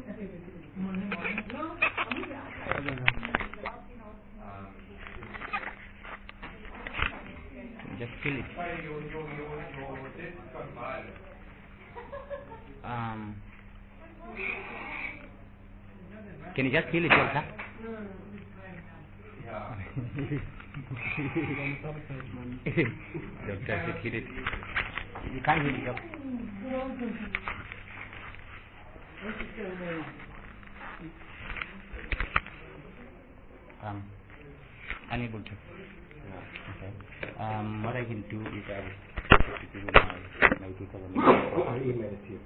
Just kill it. Can you just kill it, sir? Doctor said kill it. You can't heal it up. Unable to. Okay. What I can do is I will give you my details. I'll email it to you.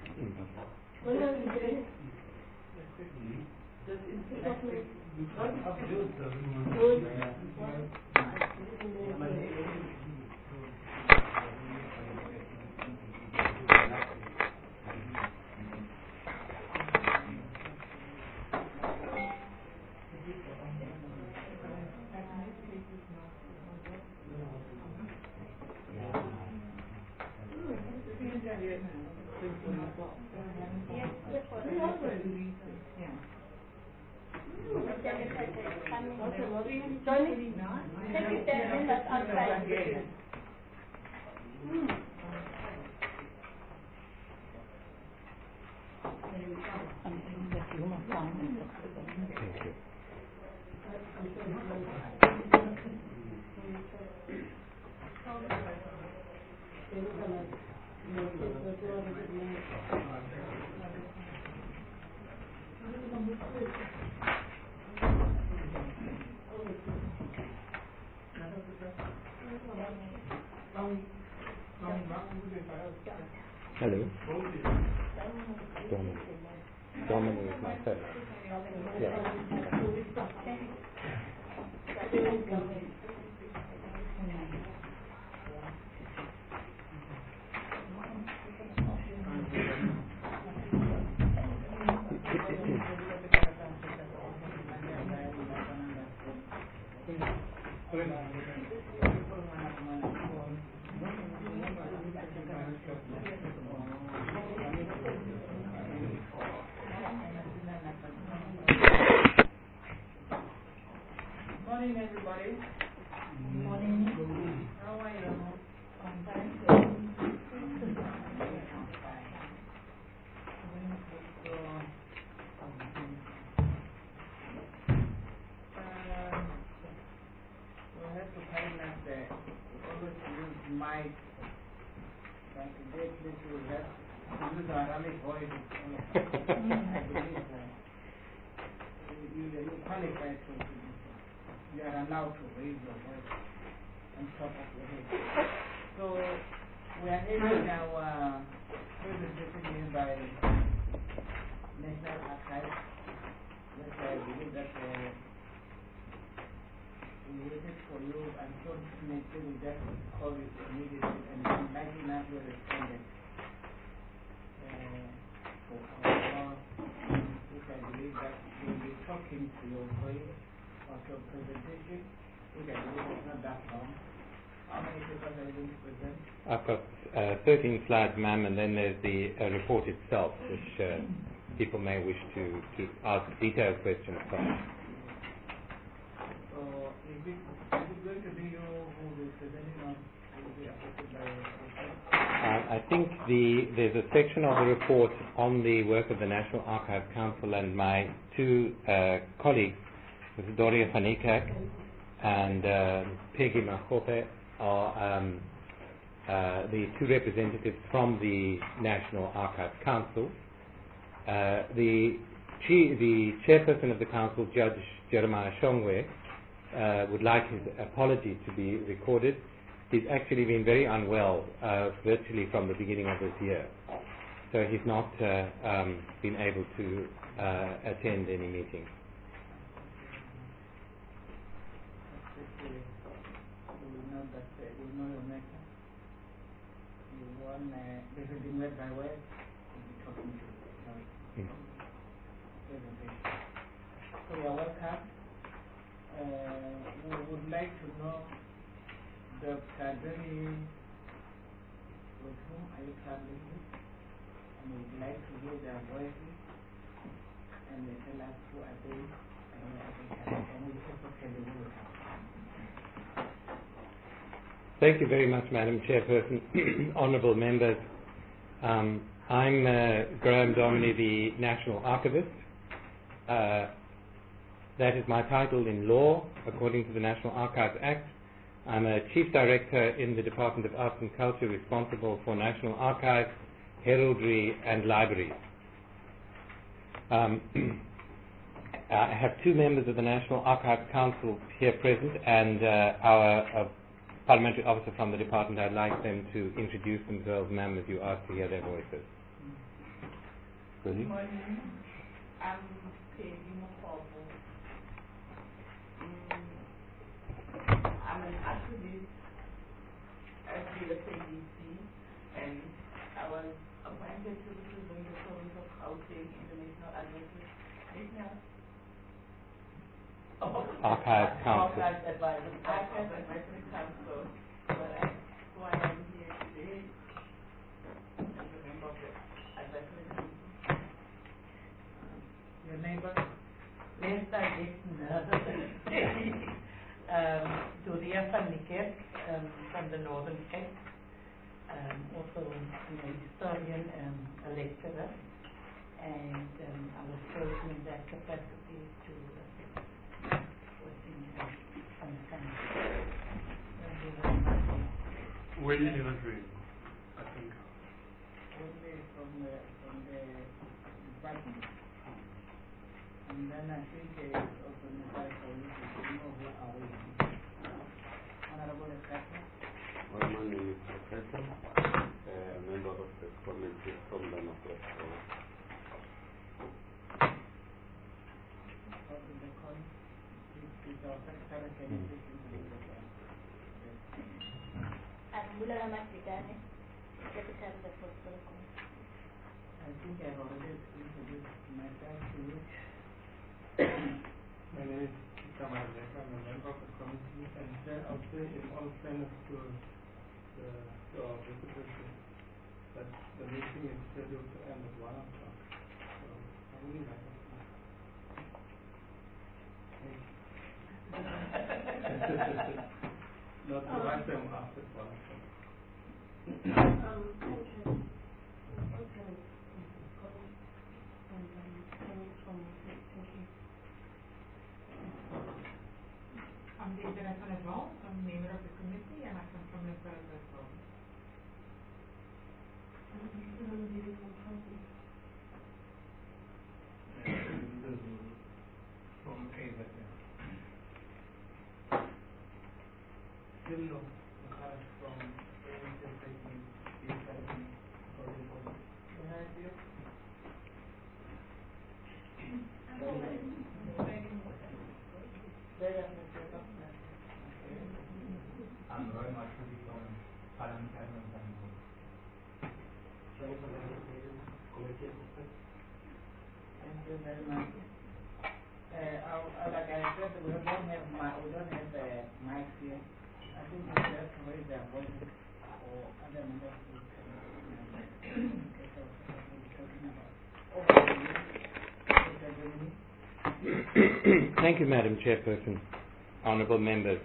Hello. Dominic is my friend. Yeah. Morning, everybody. Morning. How are you? I'm fine. We have to find out that we always use mic. Like today, we have to use our Arabic voice. You qualify to you are allowed to raise your voice on top of your head. So we are having our presentation here by National Archives. Yes, I believe that we waited for you. Unfortunately, we just called it immediately and like enough you responded for our which I believe that we'll be talking to your voice of your presentation, which I believe is not that long. How many papers are you going to present? I've got 13 slides, ma'am, and then there's the report itself, which people may wish to ask detailed questions from. So, is it going to be you who will be presenting or will be affected by your report? I think there's a section of the report on the work of the National Archives Council, and my two colleagues, Ms. Doria Fanikak and Peggy Mahope, are the two representatives from the National Archives Council. The chairperson of the council, Judge Jeremiah Shongwe, would like his apology to be recorded. He's actually been very unwell virtually from the beginning of this year. So he's not been able to attend any meetings. This is in word by word. Talking to presentation. So you are welcome. We would like to know Dr. Deni, with whom are you traveling with? And we would like to hear their voices. who are they, and we also tell them who we are. Thank you very much, Madam Chairperson, honourable members. I'm Graham Dominy, the National Archivist. That is my title in law, according to the National Archives Act. I'm a Chief Director in the Department of Arts and Culture, responsible for National Archives, heraldry, and libraries. I have two members of the National Archives Council here present, and our parliamentary officer from the department. I'd like them to introduce themselves, ma'am, if you ask to hear their voices. Good morning. I'm Peggy Mokoko. I'm an activist at the SADC, and I was appointed to represent the province of Gauteng in the National Archives Council. Archives Advisory Council. So I am here today as a member of the advisory council. Your neighbor? Lester Jackson. Doria van Niekerk from the Northern Cape. Also a historian, a lecturer, and I was chosen in that capacity to Where did you live, I think? Only from the department. And then I think it's also in the police, you know who are we. Honorable Ekata. My name is Professor, a member of the committee from the Northwest. Bulala Masigane, Secretary of the Protocol Committee. I think I've already introduced myself to you. My name is Kamal Zek. I'm a member of the committee, and I'll say in all fairness to our visitors that the meeting is scheduled to end at 1 o'clock. So I really like it. Not to write them after 1 o'clock. I'm the International as well. I'm a member of the committee, and I come from Nepal as well. From AZA. Hello, from I'm Roy Marshall from Parliamentary Assembly. Thank you very much. Like I said, we don't have mics here. I think we have to raise their voices or other members who can Thank you, Madam Chairperson, honourable members.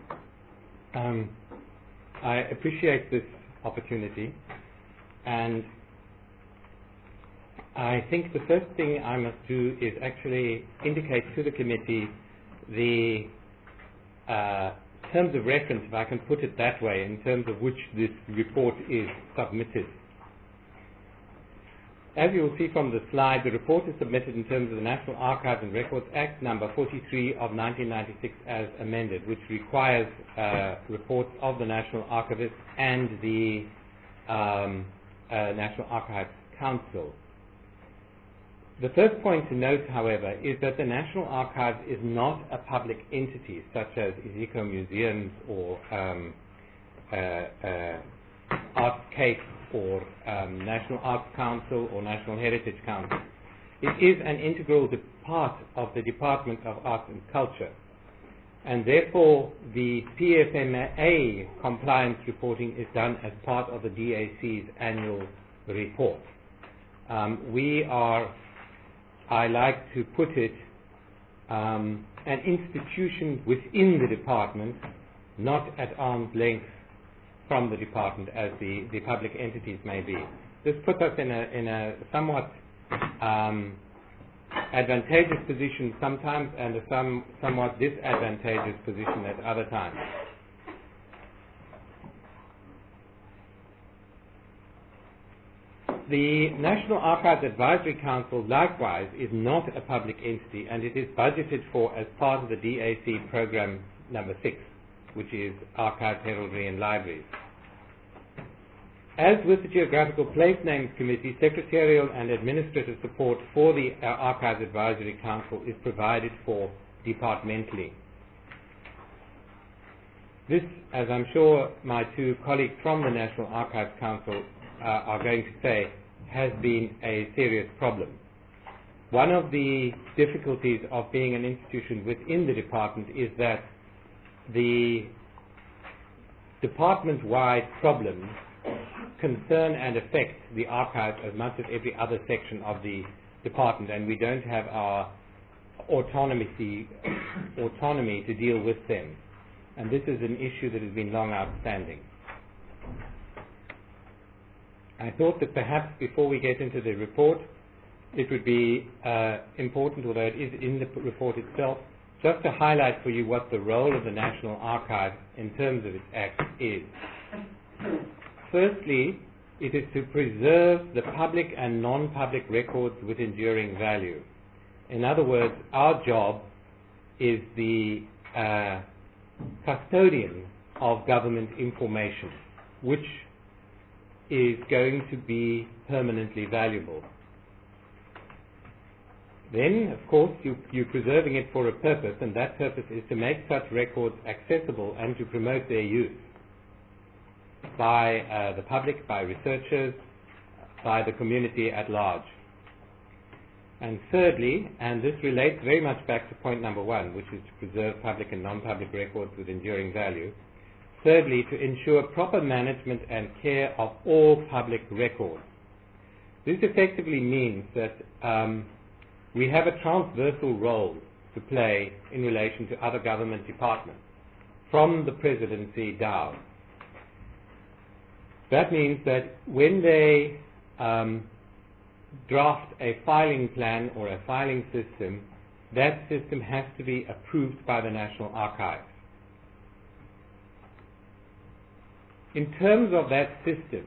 I appreciate this opportunity, and I think the first thing I must do is actually indicate to the committee the terms of reference, if I can put it that way, in terms of which this report is submitted. As you will see from the slide, the report is submitted in terms of the National Archives and Records Act number 43 of 1996 as amended, which requires reports of the National Archivist and the National Archives Council. The first point to note, however, is that the National Archives is not a public entity such as Iziko Museums or Artscape or National Arts Council or National Heritage Council. It is an integral part of the Department of Arts and Culture, and therefore the PFMA compliance reporting is done as part of the DAC's annual report. We are I like to put it, an institution within the department, not at arm's length from the department as the public entities may be. This puts us in a somewhat advantageous position sometimes and a somewhat disadvantageous position at other times. The National Archives Advisory Council, likewise, is not a public entity, and it is budgeted for as part of the DAC program number 6, which is Archives, Heraldry and Libraries. As with the Geographical Place Names Committee, secretarial and administrative support for the Archives Advisory Council is provided for departmentally. This, as I'm sure my two colleagues from the National Archives Council are going to say, has been a serious problem. One of the difficulties of being an institution within the department is that the department-wide problems concern and affect the archive as much as every other section of the department, and we don't have our autonomy to deal with them. And this is an issue that has been long outstanding. I thought that perhaps before we get into the report, it would be important, although it is in the report itself, just to highlight for you what the role of the National Archive in terms of its act is. Firstly, it is to preserve the public and non-public records with enduring value. In other words, our job is the custodian of government information, which is going to be permanently valuable. Then, of course, you're preserving it for a purpose, and that purpose is to make such records accessible and to promote their use by the public, by researchers, by the community at large. And thirdly, and this relates very much back to point number 1, which is to preserve public and non-public records with enduring value. Thirdly, to ensure proper management and care of all public records. This effectively means that we have a transversal role to play in relation to other government departments, from the presidency down. That means that when they draft a filing plan or a filing system, that system has to be approved by the National Archives. In terms of that system,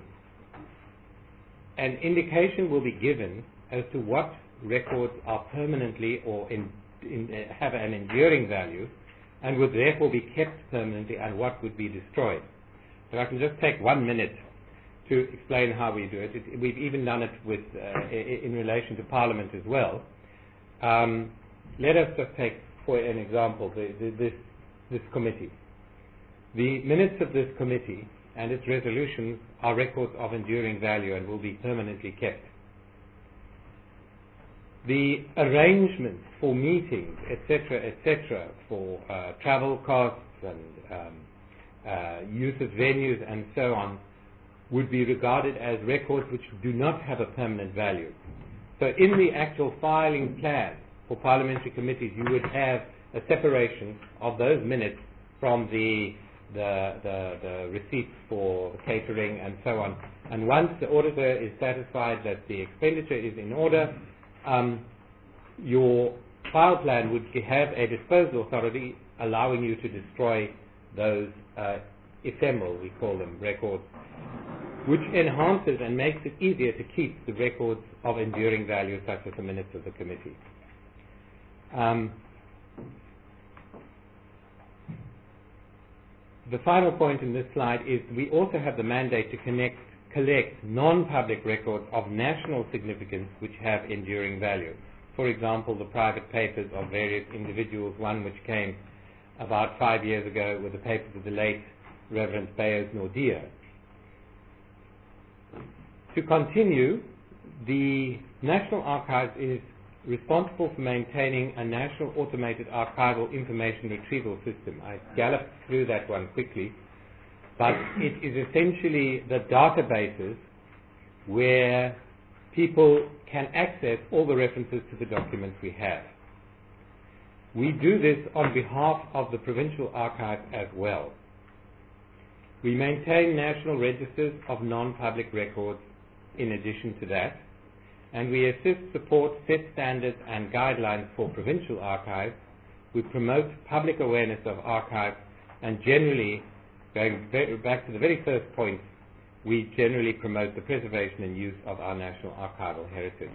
an indication will be given as to what records are permanently or have an enduring value and would therefore be kept permanently, and what would be destroyed. So I can just take 1 minute to explain how we do it. We've even done it with in relation to Parliament as well. Let us just take, for an example, this committee. The minutes of this committee and its resolutions are records of enduring value and will be permanently kept. The arrangements for meetings, etc., for travel costs and use of venues and so on, would be regarded as records which do not have a permanent value. So in the actual filing plan for parliamentary committees, you would have a separation of those minutes from the receipts for catering and so on. And once the auditor is satisfied that the expenditure is in order, your file plan would have a disposal authority allowing you to destroy those ephemeral, we call them, records, which enhances and makes it easier to keep the records of enduring value, such as the minutes of the committee. The final point in this slide is we also have the mandate to collect non-public records of national significance which have enduring value. For example, the private papers of various individuals, one which came about 5 years ago with the papers of the late Reverend Bayers Nordia. To continue, the National Archives is responsible for maintaining a national automated archival information retrieval system. I galloped through that one quickly, but it is essentially the databases where people can access all the references to the documents we have. We do this on behalf of the Provincial Archive as well. We maintain national registers of non-public records in addition to that, and we assist, support, set standards and guidelines for provincial archives. We promote public awareness of archives, and generally, going back to the very first point, we generally promote the preservation and use of our national archival heritage.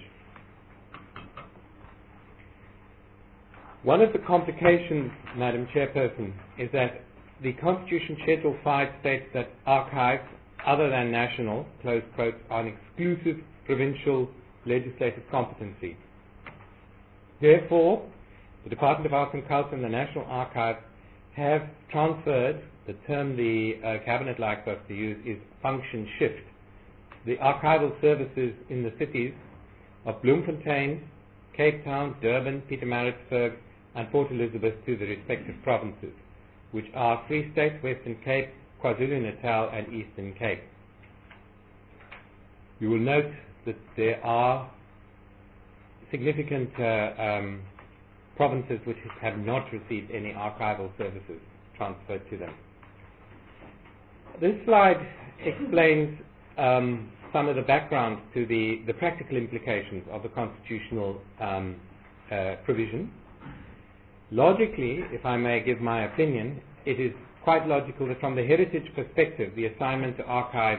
One of the complications, Madam Chairperson, is that the Constitution Schedule 5 states that archives, other than national, close quotes, are an exclusive provincial legislative competency. Therefore, the Department of Arts and Culture and the National Archive have transferred, the term the Cabinet likes us to use is function shift, the archival services in the cities of Bloemfontein, Cape Town, Durban, Pietermaritzburg, and Port Elizabeth to the respective provinces, which are Free State, Western Cape, KwaZulu-Natal, and Eastern Cape. You will note that there are significant provinces which have not received any archival services transferred to them. This slide explains some of the background to the practical implications of the constitutional provision. Logically, if I may give my opinion, it is quite logical that from the heritage perspective, the assignment of archives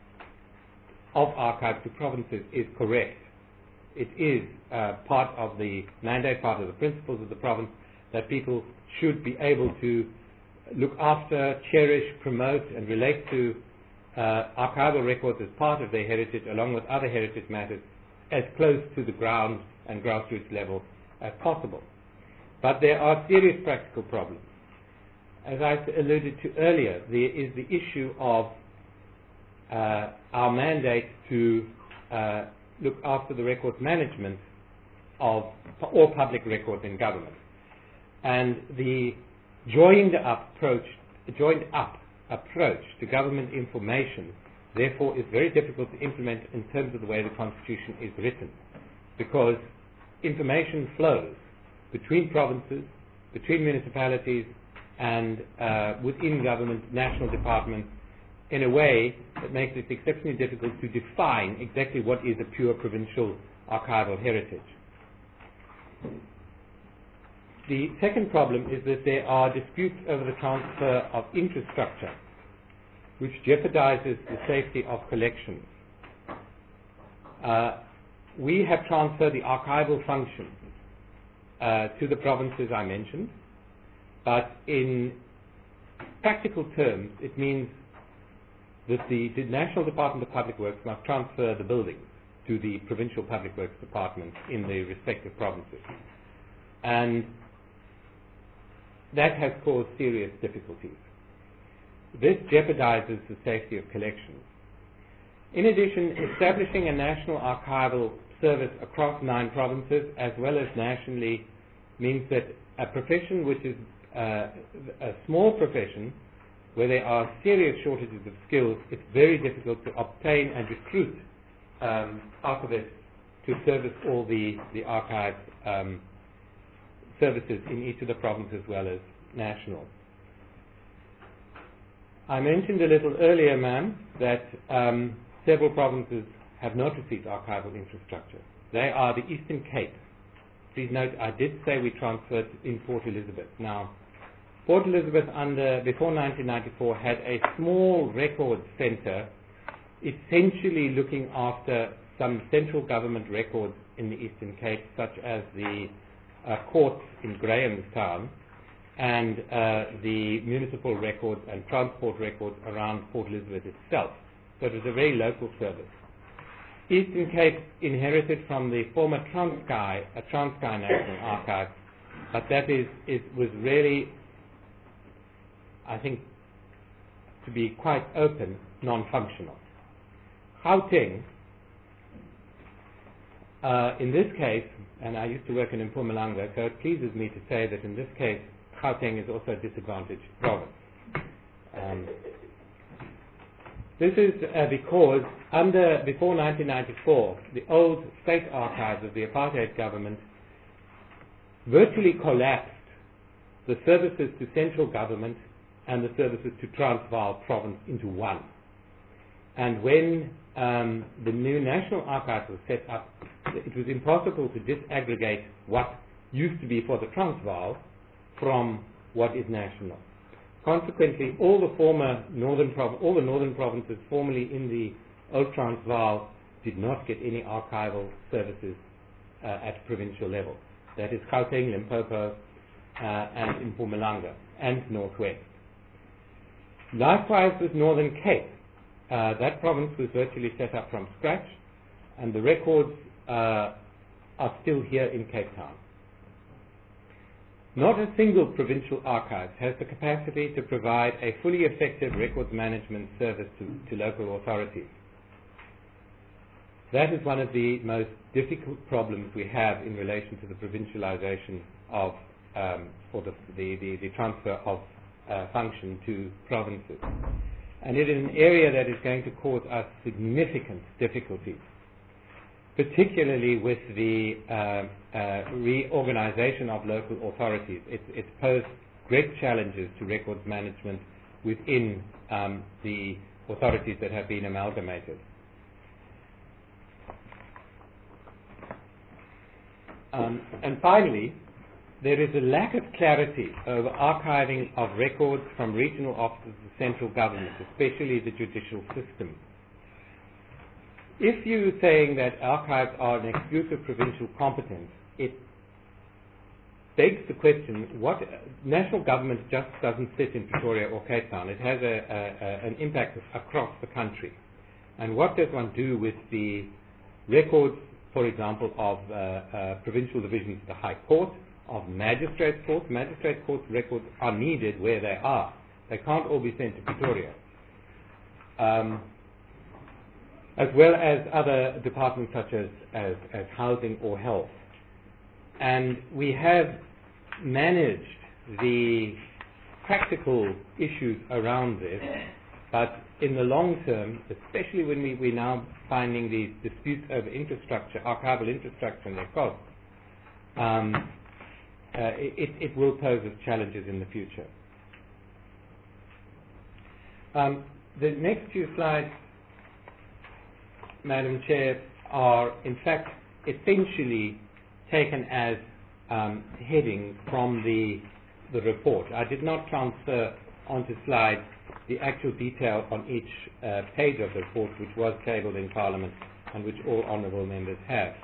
to provinces is correct. It is part of the mandate, part of the principles of the province, that people should be able to look after, cherish, promote, and relate to archival records as part of their heritage, along with other heritage matters, as close to the ground and grassroots level as possible. But there are serious practical problems. As I alluded to earlier, there is the issue of our mandate to look after the records management of all public records in government. And the joined up approach to government information, therefore, is very difficult to implement in terms of the way the Constitution is written, because information flows between provinces, between municipalities, and within government, national departments, in a way that makes it exceptionally difficult to define exactly what is a pure provincial archival heritage. The second problem is that there are disputes over the transfer of infrastructure, which jeopardizes the safety of collections. We have transferred the archival functions to the provinces I mentioned, but in practical terms, it means that the National Department of Public Works must transfer the buildings to the Provincial Public Works Department in the respective provinces. And that has caused serious difficulties. This jeopardizes the safety of collections. In addition, establishing a national archival service across 9 provinces as well as nationally means that a profession which is a small profession where there are serious shortages of skills, it's very difficult to obtain and recruit archivists to service all the archive services in each of the provinces as well as national. I mentioned a little earlier, ma'am, that several provinces have not received archival infrastructure. They are the Eastern Cape. Please note, I did say we transferred in Port Elizabeth. Now, Port Elizabeth, before 1994, had a small record center, essentially looking after some central government records in the Eastern Cape, such as the courts in Grahamstown and the municipal records and transport records around Port Elizabeth itself. So it was a very local service. Eastern Cape inherited from the former Transkei National Archive, but that was really, I think, to be quite open, non-functional. Gauteng, in this case, and I used to work in Mpumalanga, so it pleases me to say that in this case, Gauteng is also a disadvantaged province. This is because before 1994, the old state archives of the apartheid government virtually collapsed the services to central government and the services to Transvaal province into one. And when the new National Archives was set up, it was impossible to disaggregate what used to be for the Transvaal from what is national. Consequently, all the northern provinces formerly in the old Transvaal did not get any archival services at provincial level. That is Gauteng, Limpopo, and Mpumalanga, and Northwest. Likewise with Northern Cape. That province was virtually set up from scratch, and the records are still here in Cape Town. Not a single provincial archive has the capacity to provide a fully effective records management service to local authorities. That is one of the most difficult problems we have in relation to the provincialization of, or the transfer of function to provinces. And it is an area that is going to cause us significant difficulties, particularly with the reorganization of local authorities. It's posed great challenges to records management within the authorities that have been amalgamated. And finally, there is a lack of clarity over archiving of records from regional offices of central government, especially the judicial system. If you're saying that archives are an exclusive provincial competence, it begs the question, what national government just doesn't sit in Pretoria or Cape Town. It has an impact across the country. And what does one do with the records, for example, of provincial divisions of the High Court, of magistrate courts? Magistrate courts records are needed where they are. They can't all be sent to Pretoria. As well as other departments such as housing or health. And we have managed the practical issues around this, but in the long term, especially when we're now finding these disputes over infrastructure, archival infrastructure and their costs, it will pose us challenges in the future. The next few slides, Madam Chair, are in fact essentially taken as headings from the report. I did not transfer onto slides the actual detail on each page of the report, which was tabled in Parliament and which all honourable members have.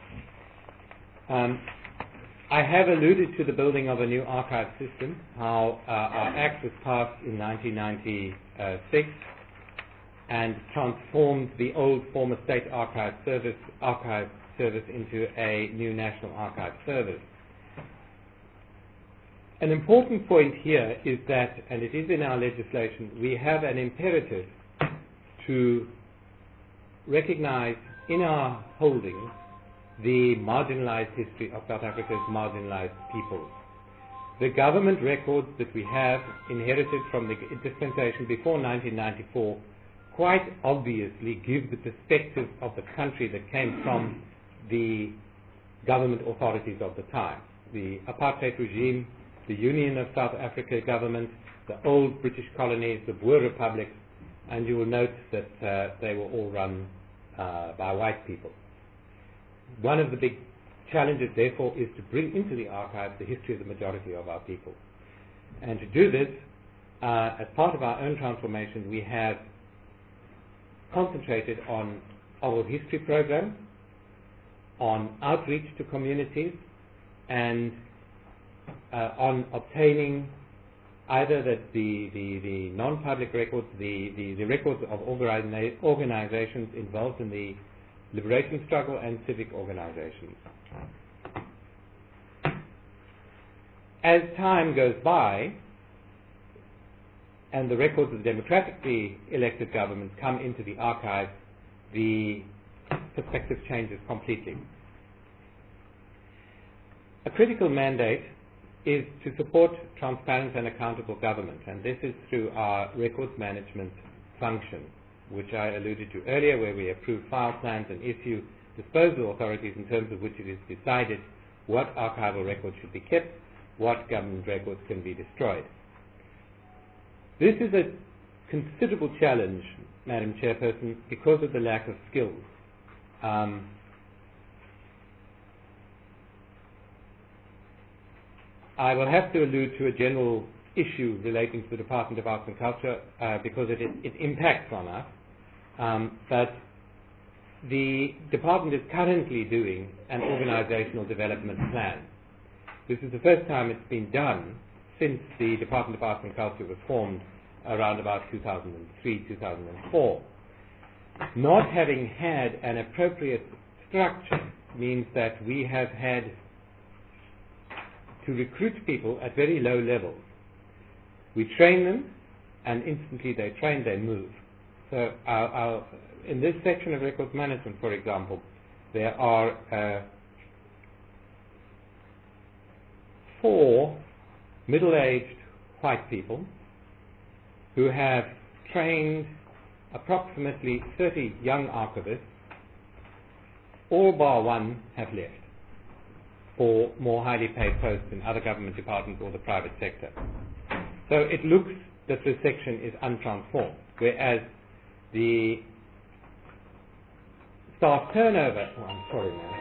I have alluded to the building of a new archive system, how our Act was passed in 1996 and transformed the old former State Archive Service into a new National Archive Service. An important point here is that, and it is in our legislation, we have an imperative to recognize in our holdings the marginalized history of South Africa's marginalized peoples. The government records that we have inherited from the dispensation before 1994 quite obviously give the perspective of the country that came from the government authorities of the time. The apartheid regime, the Union of South Africa government, the old British colonies, the Boer republics, and you will note that they were all run by white people. One of the big challenges, therefore, is to bring into the archive the history of the majority of our people. And to do this, as part of our own transformation, we have concentrated on oral history programs, on outreach to communities, and on obtaining either the non-public records, the records of organizations involved in the liberation struggle and civic organizations. As time goes by, and the records of the democratically elected governments come into the archive, the perspective changes completely. A critical mandate is to support transparent and accountable government, and this is through our records management function. which I alluded to earlier, where we approve file plans and issue disposal authorities in terms of which it is decided what archival records should be kept, what government records can be destroyed. This is a considerable challenge, Madam Chairperson, because of the lack of skills. I will have to allude to a general issue relating to the Department of Arts and Culture because it impacts on us. But the department is currently doing an organizational development plan. This is the first time it's been done since the Department of Arts and Culture was formed around about 2003, 2004. Not having had an appropriate structure means that we have had to recruit people at very low levels. We train them, and instantly they train, they move. So in this section of records management, for example, there are 4 middle-aged white people who have trained approximately 30 young archivists. All bar one have left for more highly paid posts in other government departments or the private sector. So it looks that this section is untransformed, whereas the staff turnover, I'm sorry, man.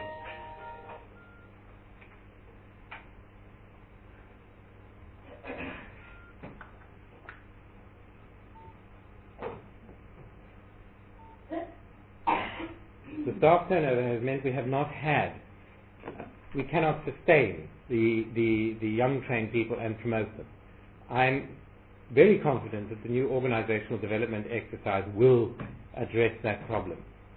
The staff turnover has meant we have not had, we cannot sustain the young trained people and promote them. I'm very confident that the new organizational development exercise will address that problem.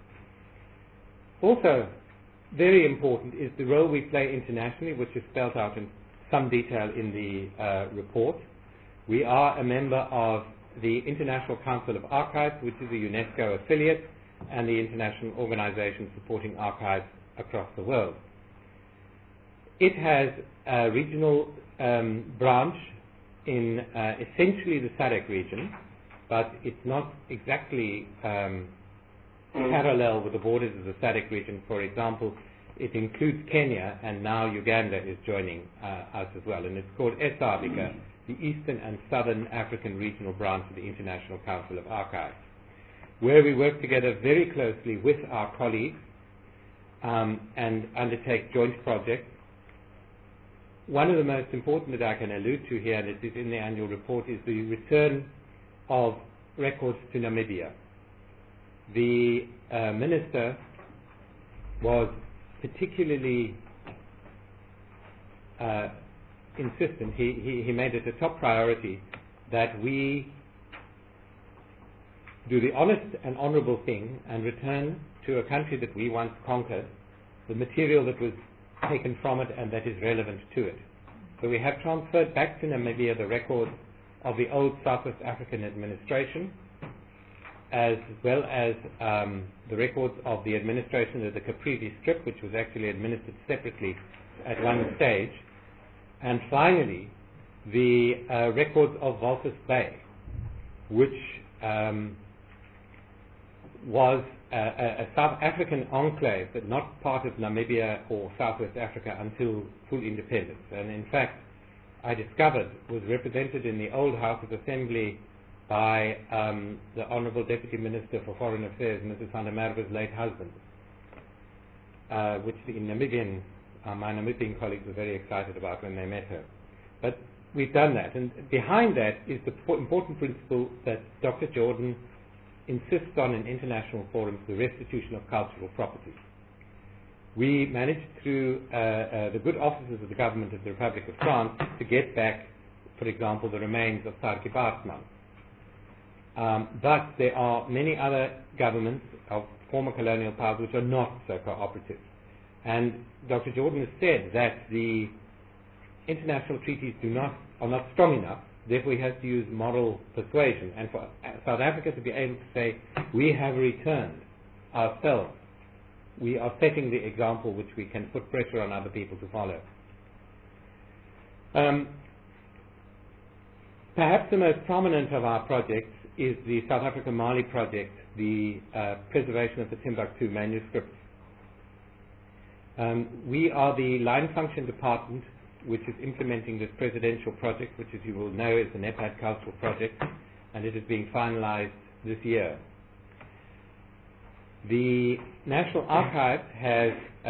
Also, very important is the role we play internationally, which is spelled out in some detail in the report. We are a member of the International Council of Archives, which is a UNESCO affiliate, and the international organization supporting archives across the world. It has a regional branch in essentially the SADC region, but it's not exactly parallel with the borders of the SADC region. For example, it includes Kenya, and now Uganda is joining us as well, and it's called ESABICA, the Eastern and Southern African Regional Branch of the International Council of Archives, where we work together very closely with our colleagues and undertake joint projects. One of the most important that I can allude to here, and it is in the annual report, is the return of records to Namibia. The minister was particularly insistent. He made it a top priority that we do the honest and honorable thing and return to a country that we once conquered the material that was taken from it and that is relevant to it. So we have transferred back to Namibia the records of the old Southwest African administration, as well as the records of the administration of the Caprivi Strip, which was actually administered separately at one stage, and finally the records of Walvis Bay, which was a South African enclave, but not part of Namibia or Southwest Africa until full independence. And in fact, I discovered was represented in the old House of Assembly by the Honourable Deputy Minister for Foreign Affairs, Mrs. van der Merwe's late husband, which my Namibian colleagues were very excited about when they met her. But we've done that, and behind that is the important principle that Dr. Jordan insists on in international forums, the restitution of cultural property. We managed through the good offices of the government of the Republic of France to get back, for example, the remains of Sarki Baatsman. But there are many other governments of former colonial powers which are not so cooperative. And Dr. Jordan has said that the international treaties are not strong enough. Therefore, he has to use moral persuasion. And for South Africa to be able to say, we have returned ourselves, we are setting the example which we can put pressure on other people to follow. Perhaps the most prominent of our projects is the South Africa-Mali project, the preservation of the Timbuktu manuscripts. We are the line function department which is implementing this presidential project, which, as you will know, is the NEPAD cultural project, and it is being finalized this year. The National Archives has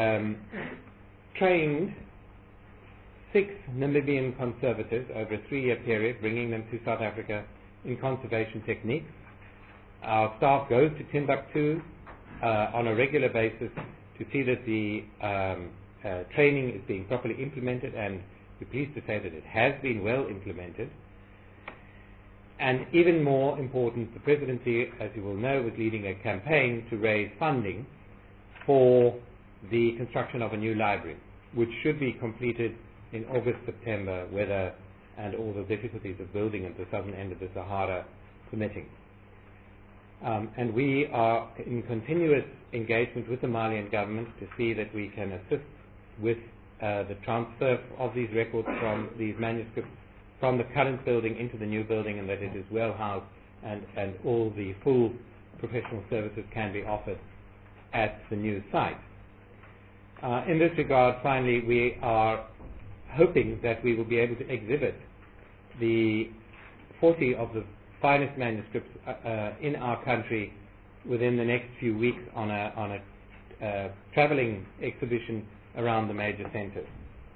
trained 6 Namibian conservators over a 3-year period, bringing them to South Africa in conservation techniques. Our staff goes to Timbuktu on a regular basis to see that the training is being properly implemented, and we're pleased to say that it has been well implemented. And even more important, the Presidency, as you will know, was leading a campaign to raise funding for the construction of a new library, which should be completed in August, September, weather and all the difficulties of building at the southern end of the Sahara permitting. And we are in continuous engagement with the Malian government to see that we can assist with the transfer of these records from these manuscripts from the current building into the new building, and that it is well housed and all the full professional services can be offered at the new site. In this regard, finally, we are hoping that we will be able to exhibit the 40 of the finest manuscripts in our country within the next few weeks on a traveling exhibition around the major centers.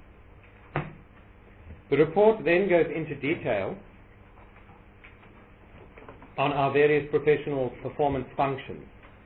The report then goes into detail on our various professional performance functions.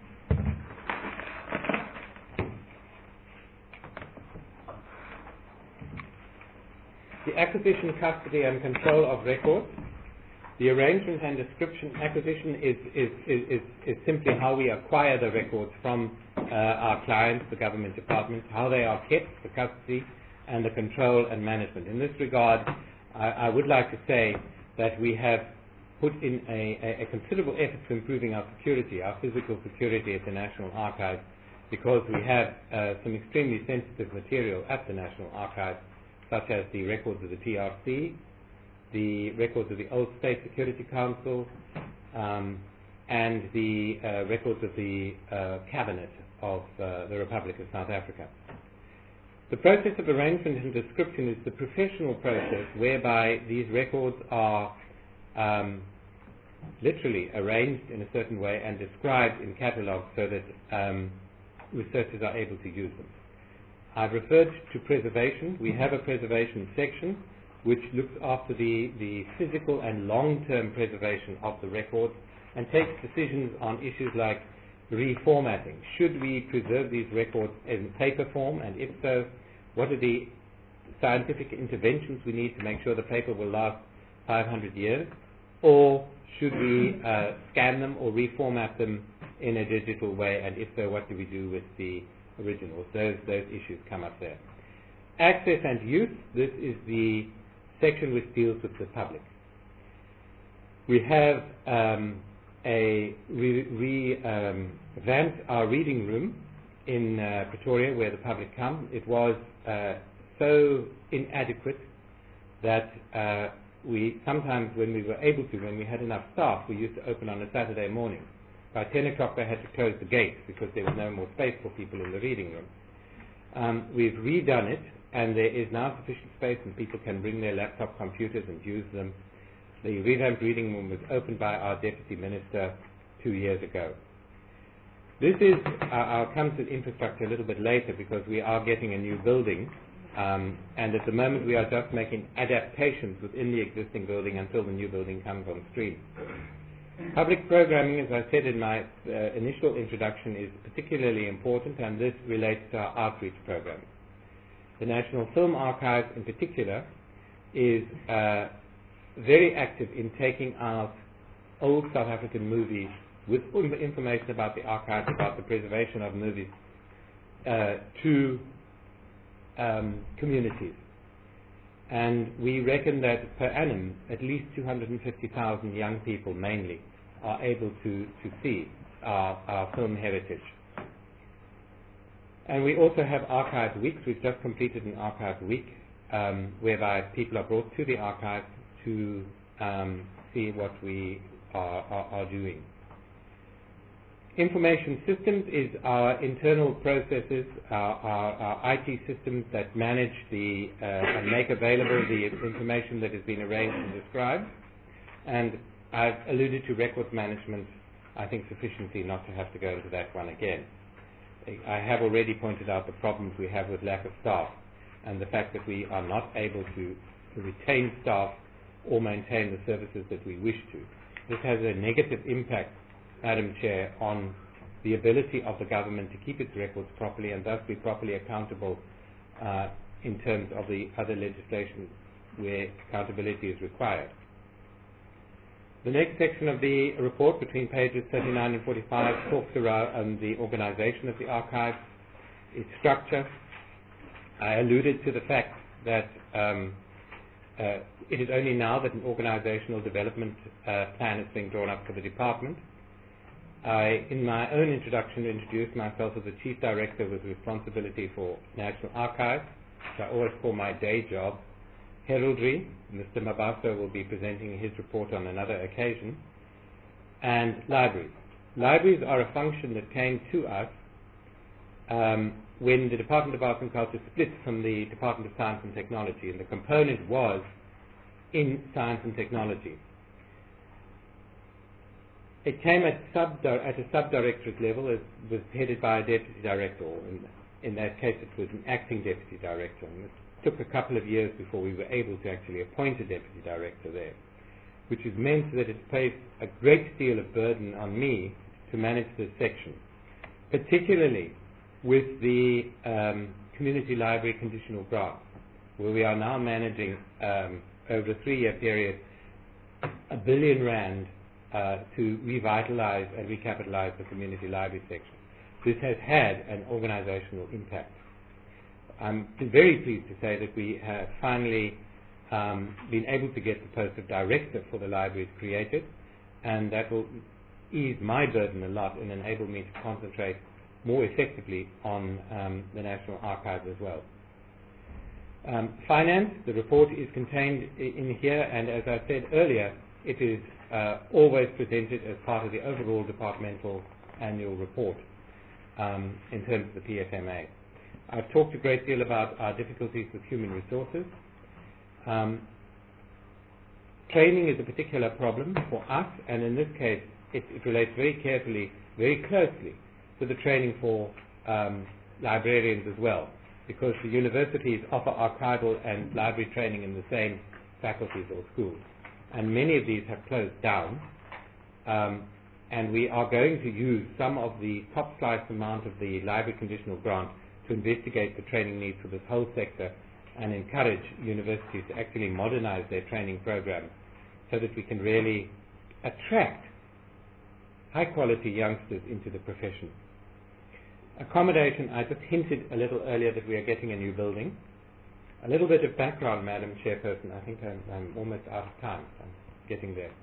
The acquisition, custody and control of records. The arrangement and description. Acquisition is simply how we acquire the records from our clients, the government departments, how they are kept, the custody, and the control and management. In this regard, I would like to say that we have put in a considerable effort to improving our security, our physical security at the National Archives, because we have some extremely sensitive material at the National Archives, such as the records of the TRC, the records of the Old State Security Council, and the records of the Cabinet of the Republic of South Africa. The process of arrangement and description is the professional process whereby these records are literally arranged in a certain way and described in catalogues so that researchers are able to use them. I've referred to preservation. We have a preservation section which looks after the physical and long-term preservation of the records and takes decisions on issues like reformatting. Should we preserve these records in paper form, and if so, what are the scientific interventions we need to make sure the paper will last 500 years? Or should we scan them or reformat them in a digital way, and if so, what do we do with the originals? Those issues come up there. Access and use, this is the section which deals with the public. We have revamped our reading room in Pretoria where the public come. It was so inadequate that we sometimes, when we were able to, when we had enough staff, we used to open on a Saturday morning. By 10 o'clock they had to close the gates because there was no more space for people in the reading room. We've redone it, and there is now sufficient space and people can bring their laptop computers and use them. The revamped reading room was opened by our Deputy Minister 2 years ago. This is, I'll come to the infrastructure a little bit later because we are getting a new building, and at the moment we are just making adaptations within the existing building until the new building comes on stream. Public programming, as I said in my initial introduction, is particularly important, and this relates to our outreach programs. The National Film Archive in particular is very active in taking out old South African movies with information about the archives, about the preservation of movies, to communities. And we reckon that per annum, at least 250,000 young people mainly are able to see our film heritage. And we also have archive weeks. We've just completed an archive week whereby people are brought to the archive to see what we are doing. Information systems is our internal processes, our IT systems that manage and make available the information that has been arranged and described. And I've alluded to records management, I think, sufficiently not to have to go into that one again. I have already pointed out the problems we have with lack of staff and the fact that we are not able to retain staff or maintain the services that we wish to. This has a negative impact, Madam Chair, on the ability of the government to keep its records properly and thus be properly accountable in terms of the other legislation where accountability is required. The next section of the report, between pages 39 and 45, talks around the organization of the archive, its structure. I alluded to the fact that it is only now that an organizational development plan is being drawn up for the department. I, in my own introduction, introduced myself as the Chief Director with responsibility for National Archives, which I always call my day job. Heraldry, Mr. Mabaso will be presenting his report on another occasion, and libraries. Libraries are a function that came to us when the Department of Arts and Culture split from the Department of Science and Technology, and the component was in science and technology. It came at a sub-directorate level. It was headed by a deputy director, or in that case it was an acting deputy director. And it took a couple of years before we were able to actually appoint a deputy director there, which has meant that it placed a great deal of burden on me to manage this section, particularly with the community library conditional grant, where we are now managing over a 3-year period R1 billion to revitalize and recapitalize the community library section. This has had an organizational impact. I'm very pleased to say that we have finally been able to get the post of director for the libraries created, and that will ease my burden a lot and enable me to concentrate more effectively on the National Archives as well. Finance, the report is contained in here, and as I said earlier, it is always presented as part of the overall departmental annual report in terms of the PFMA. I've talked a great deal about our difficulties with human resources. Training is a particular problem for us, and in this case it relates very closely to the training for librarians as well, because the universities offer archival and library training in the same faculties or schools, and many of these have closed down, and we are going to use some of the top slice amount of the library conditional grant to investigate the training needs for this whole sector and encourage universities to actually modernize their training programs so that we can really attract high-quality youngsters into the profession. Accommodation, I just hinted a little earlier that we are getting a new building. A little bit of background, Madam Chairperson. I think I'm almost out of time. I'm getting there.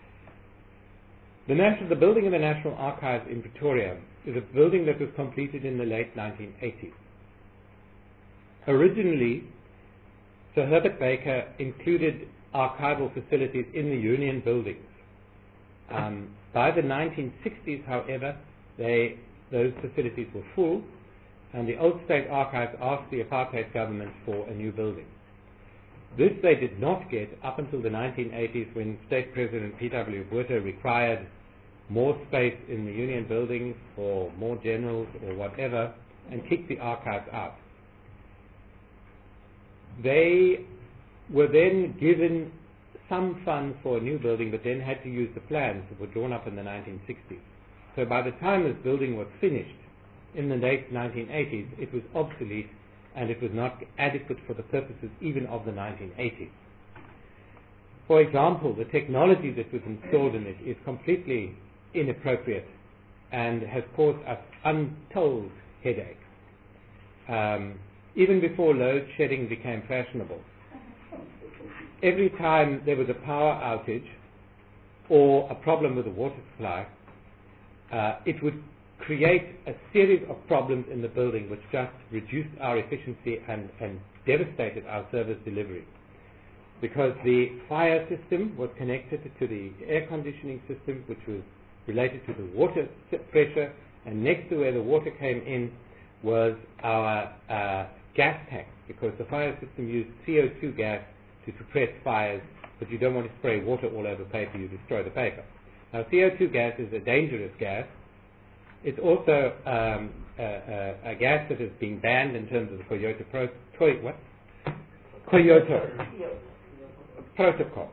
The building of the National Archives in Pretoria is a building that was completed in the late 1980s. Originally, Sir Herbert Baker included archival facilities in the Union buildings. By the 1960s, however, those facilities were full, and the Old State Archives asked the apartheid government for a new building. This they did not get up until the 1980s, when State President P.W. Botha required more space in the Union buildings for more generals or whatever, and kicked the archives out. They were then given some funds for a new building, but then had to use the plans that were drawn up in the 1960s. So by the time this building was finished, in the late 1980s, it was obsolete, and it was not adequate for the purposes even of the 1980s. For example, the technology that was installed in it is completely inappropriate and has caused us untold headaches. Even before load shedding became fashionable, every time there was a power outage or a problem with the water supply, it would create a series of problems in the building which just reduced our efficiency and devastated our service delivery. because the fire system was connected to the air conditioning system, which was related to the water pressure, and next to where the water came in was our gas tank, because the fire system used CO2 gas to suppress fires, but you don't want to spray water all over paper, you destroy the paper. Now, CO2 gas is a dangerous gas. It's also a gas that is being banned in terms of the Kyoto Protocol.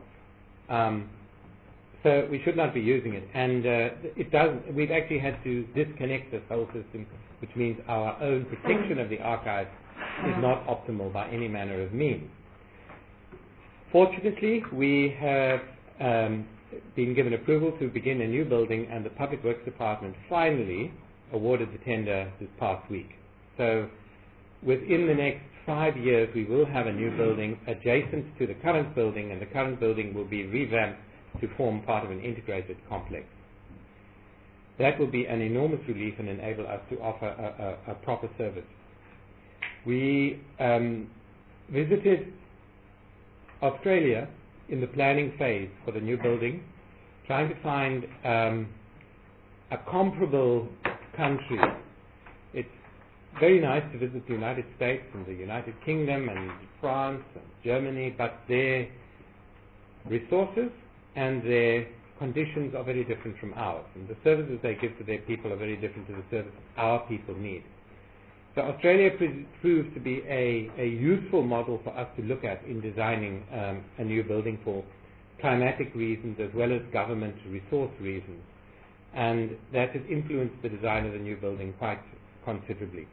So we should not be using it. And it doesn't. We've actually had to disconnect this whole system, which means our own protection of the archive is not optimal by any manner of means. Fortunately, we have been given approval to begin a new building, and the Public Works Department finally awarded the tender this past week. So within the next 5 years, we will have a new building adjacent to the current building, and the current building will be revamped to form part of an integrated complex. That will be an enormous relief and enable us to offer a proper service. We visited Australia in the planning phase for the new building, trying to find a comparable country. It's very nice to visit the United States and the United Kingdom and France and Germany, but their resources and their conditions are very different from ours, and the services they give to their people are very different to the services our people need. So Australia proved to be a useful model for us to look at in designing a new building for climatic reasons as well as government resource reasons, and that has influenced the design of the new building quite considerably.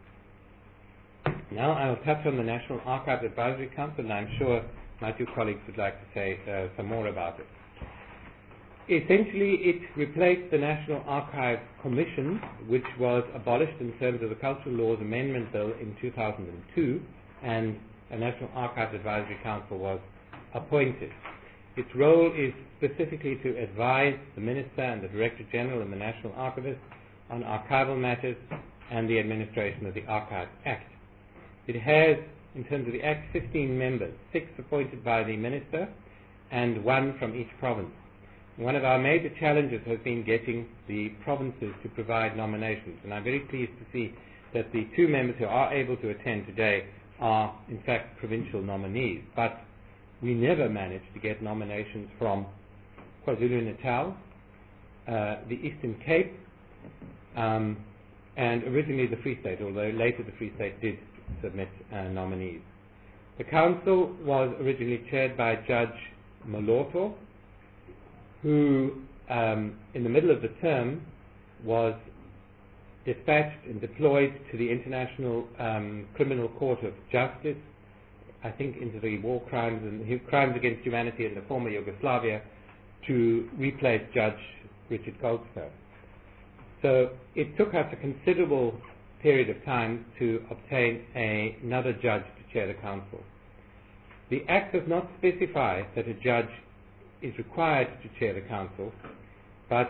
Now I will touch on the National Archives Advisory Council, and I'm sure my two colleagues would like to say some more about it. Essentially, it replaced the National Archives Commission, which was abolished in terms of the Cultural Laws Amendment Bill in 2002, and a National Archives Advisory Council was appointed. Its role is specifically to advise the Minister and the Director General and the National Archivist on archival matters and the administration of the Archives Act. It has, in terms of the Act, 15 members, 6 appointed by the Minister and 1 from each province. One of our major challenges has been getting the provinces to provide nominations, and I'm very pleased to see that the 2 members who are able to attend today are, in fact, provincial nominees. But we never managed to get nominations from KwaZulu-Natal, the Eastern Cape, and originally the Free State, although later the Free State did submit nominees. The council was originally chaired by Judge Moloto, who, in the middle of the term, was dispatched and deployed to the International Criminal Court of Justice, I think into the war crimes and crimes against humanity in the former Yugoslavia, to replace Judge Richard Goldstone. So it took us a considerable period of time to obtain another judge to chair the council. The Act does not specify that a judge is required to chair the council, but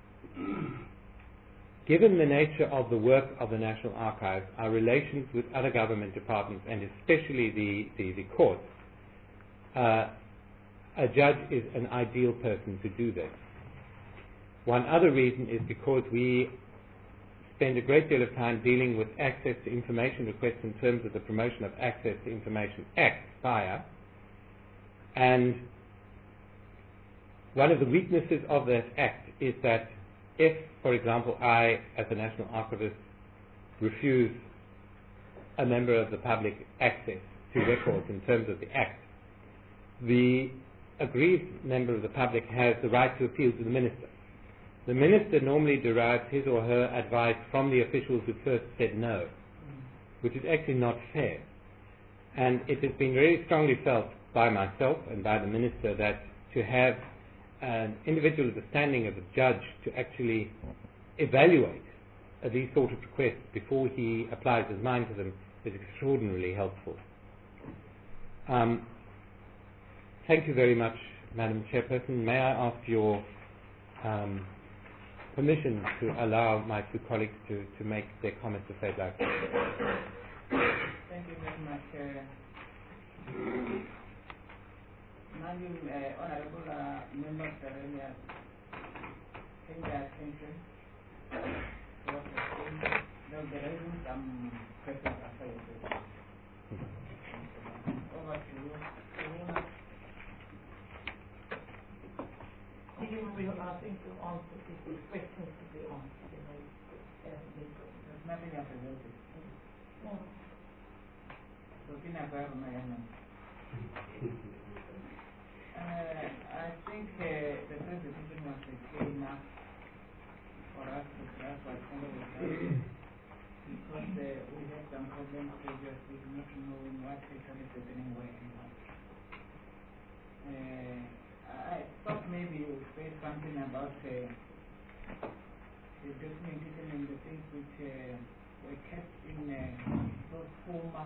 given the nature of the work of the National Archives, our relations with other government departments, and especially the courts, a judge is an ideal person to do this. One other reason is because we spend a great deal of time dealing with access to information requests in terms of the Promotion of Access to Information Act, FIRE, and one of the weaknesses of that Act is that if, for example, I, as a National Archivist, refuse a member of the public access to records in terms of the Act, the aggrieved member of the public has the right to appeal to the Minister. The Minister normally derives his or her advice from the officials who first said no, which is actually not fair. And it has been very strongly felt by myself and by the Minister that to have an individual of the standing of a judge to actually evaluate these sort of requests before he applies his mind to them is extraordinarily helpful. Thank you very much, Madam Chairperson. May I ask your permission to allow my two colleagues to make their comments if they'd like. Thank you very much. you, Honorable Member Terenia, pay their attention to what you're saying. There is some questions after you say. Over to you. We are asking to answer these questions to be answered. There's nothing I presented. No. So, I think the presentation was clear enough for us to grasp what kind of because we had some problems previously, not knowing what actually is happening where and what. I thought maybe you would say something about the documentation and the things which were kept in those former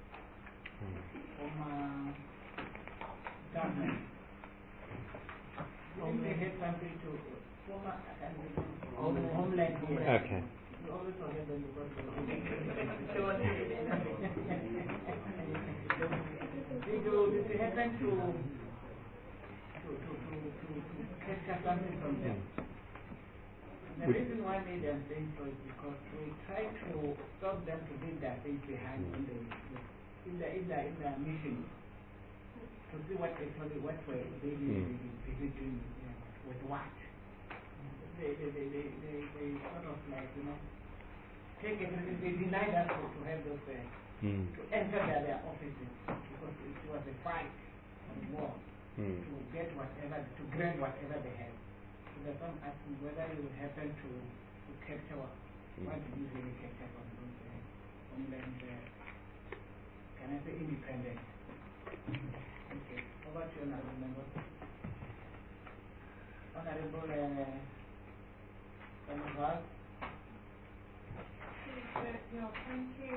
government. They had something to former homeland. Okay. You always forget them because they happen to capture something from them. The reason why they are saying so is because we try to stop them to leave their things behind in the mission to see what actually what were they doing with what. They sort of like, take everything, they denied us to have those to enter their offices because it was a fight and war to get whatever, to grab whatever they had. So there's some asking whether you will happen to capture what you usually capture from those homeland, can I say independent? Okay, over to you, Honorable Member. Honorable Honorable. Yeah, thank you.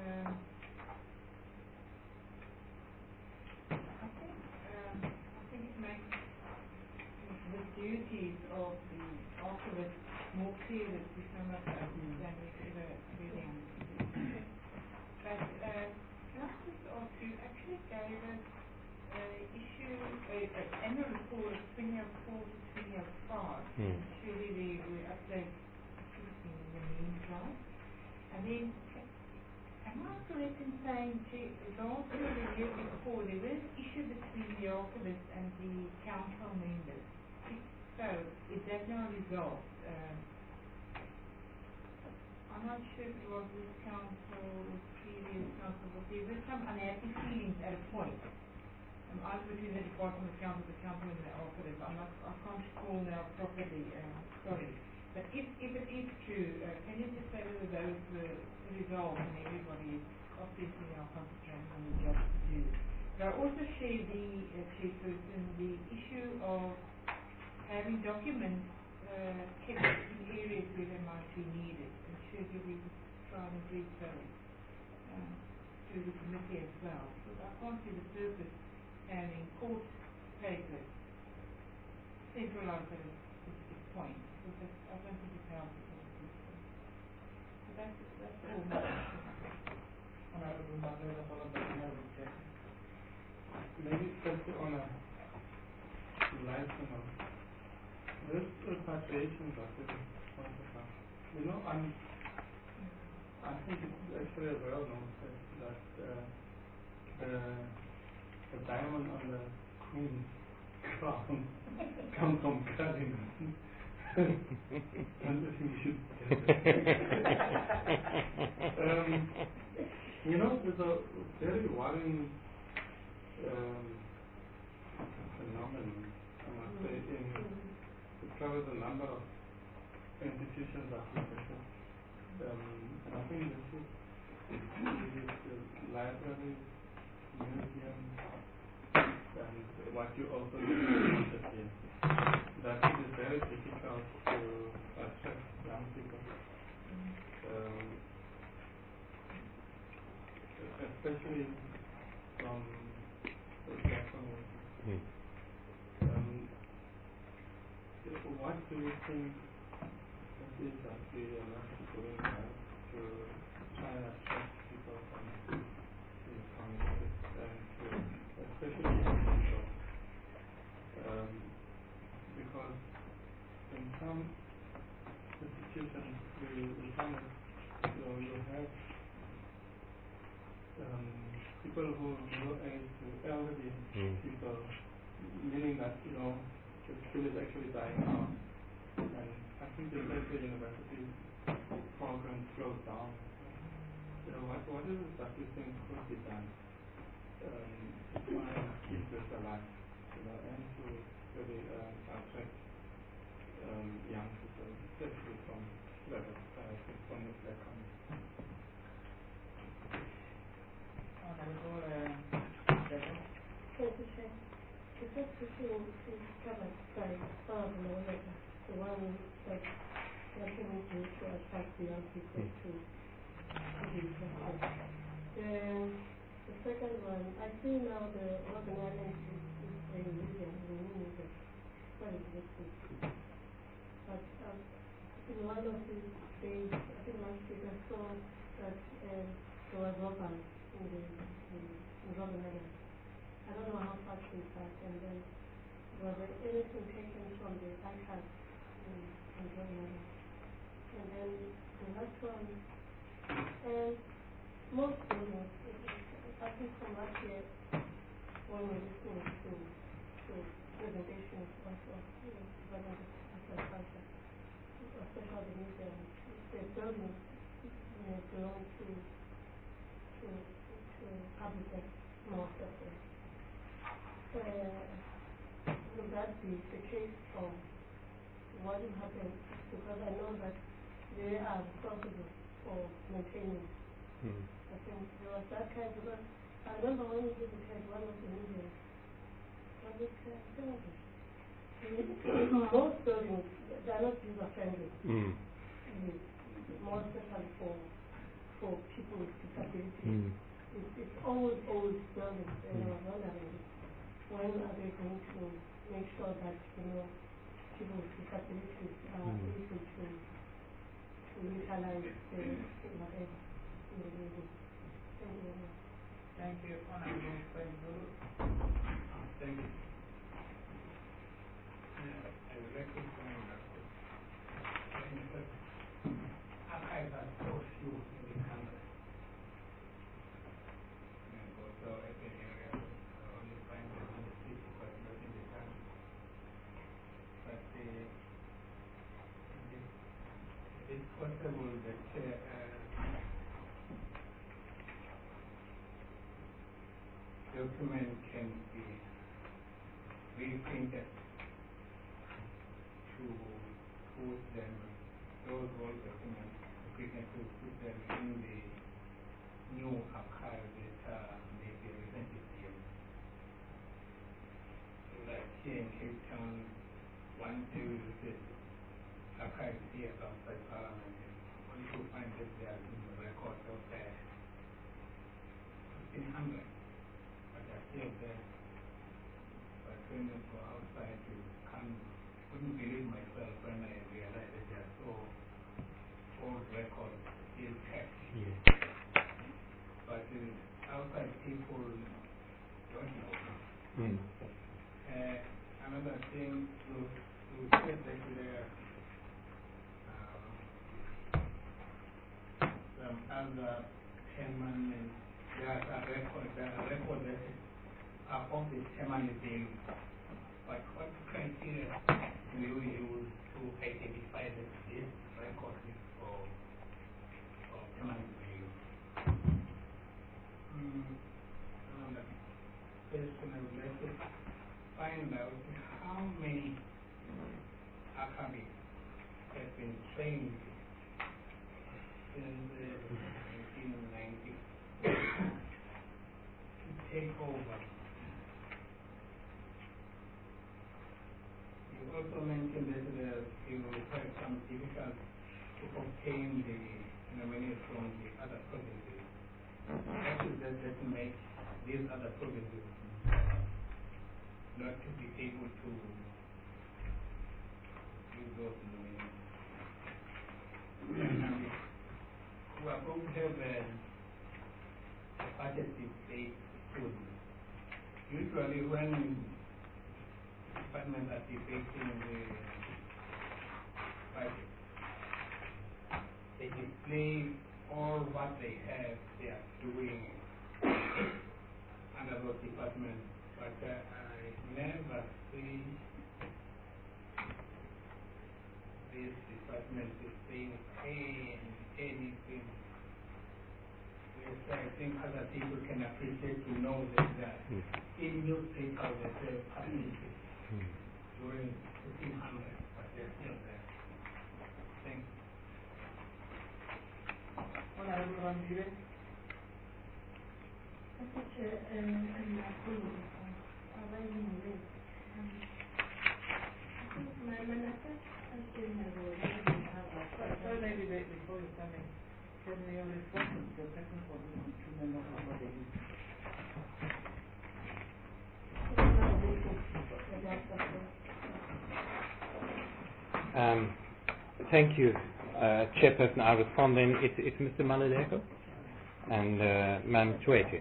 I think it makes the duties of the archivist more clear to some of us than we ever really understood. But can I just ask you, actually gave us an annual report of 2004 to 2005. Surely we update in the meantime. And then, am I correct in saying last year, the year before, there was an issue between the archivist and the council members? So, is that now resolved? I'm not sure if it was this council or previous council, but there were some unhappy feelings at a point. I was between the Department of Council, the council and the archivist. I can't recall now properly, sorry. But if it is true, can you just say whether those were resolved and everybody is obviously now concentrating on the job to do? But I also share the chairperson, the issue of having documents kept in areas where they might be needed. And surely we would try and agree so through the committee as well. So I can't see the purpose having court papers centralized at a specific point. Because I don't think it's helpful. So that's all. Maybe just on a lighter note, this repatriation document, I think it's actually a well-known fact that the diamond on the Queen's crown comes from Kardinal. And I think we should there's a very worrying phenomenon, I must say, it covers a number of institutions of profession. I think this is libraries, museums, and what you also mentioned here. That it is very difficult to attract young people, especially from the black community. What do you think it is that we are not doing now to try and attract people from these communities and to, especially young people, comment. So you have people who elderly people, meaning that the skill is actually dying out, and I think the medical university program slows down. What is it that you think could be done to try and keep this alive, and to really attract young people, especially from North background? The first issue is covered by some of the law, the one that working with you to attract the young people to be interested. The second one, I see now the Robben Island is a museum, quite existing. But in one of these days, I think last week, I saw that there was Robben in Robben Island. I don't know how far is that, and then was there anything taken from the archives in Robben Island? And then the last one, most buildings, I think from last year, when we listened to presentations also, agriculture, especially the museum, the buildings belong to public more sector. Will that be the case for what will happen? Because I know that they are responsible for maintaining. I think there was that kind of, I remember when we visited one of the museums, most buildings, they are not user friendly. More especially for people with disabilities. It's old buildings, and I was wondering when are they going to make sure that people with disabilities are able to utilize the whatever in the building. Thank you very much. Thank you, Honorable President. Thank you. I would like to point out that archives are so few in the country. And also in the area, only find them in the city, but not in the country. But it's possible that document can be reprinted to put them, those old documents, we can put them in the new archive that may be recently built. Like here in Cape Town, one day we visit archives here outside Parliament, only to find that there are records of the 1500. Still there, but when I go outside to come, couldn't believe myself when I realized that there are so old records still kept. Yes. But outside people don't know. Another thing, to say that there some other permanent, there are records that are of the permanent value. But what criteria do you use to identify that this record is of permanent value? Another question I would like to find out how many archivists have been trained since 1990 to take over. You also mentioned that you had some difficulty to obtain the nominees from the other provinces. What is that make these other provinces not to be able to use those nominees? We are going to have a budget debate soon. Usually when departments are debating the budget, they display all what they have, they are doing under those departments. But I never see this department displaying anything. Yes, I think other people can appreciate to know that in newspapers they say publicity during 1500s, but they're still there. Thank you. Honorable Ramjive. Mr. Chair, and I think my first question has already been asked. So maybe before you come in, can you respond to the second one to members of the body? Thank you, Chairperson. I'll respond then. It's Mr. Maluleko and Ma'am Chwete.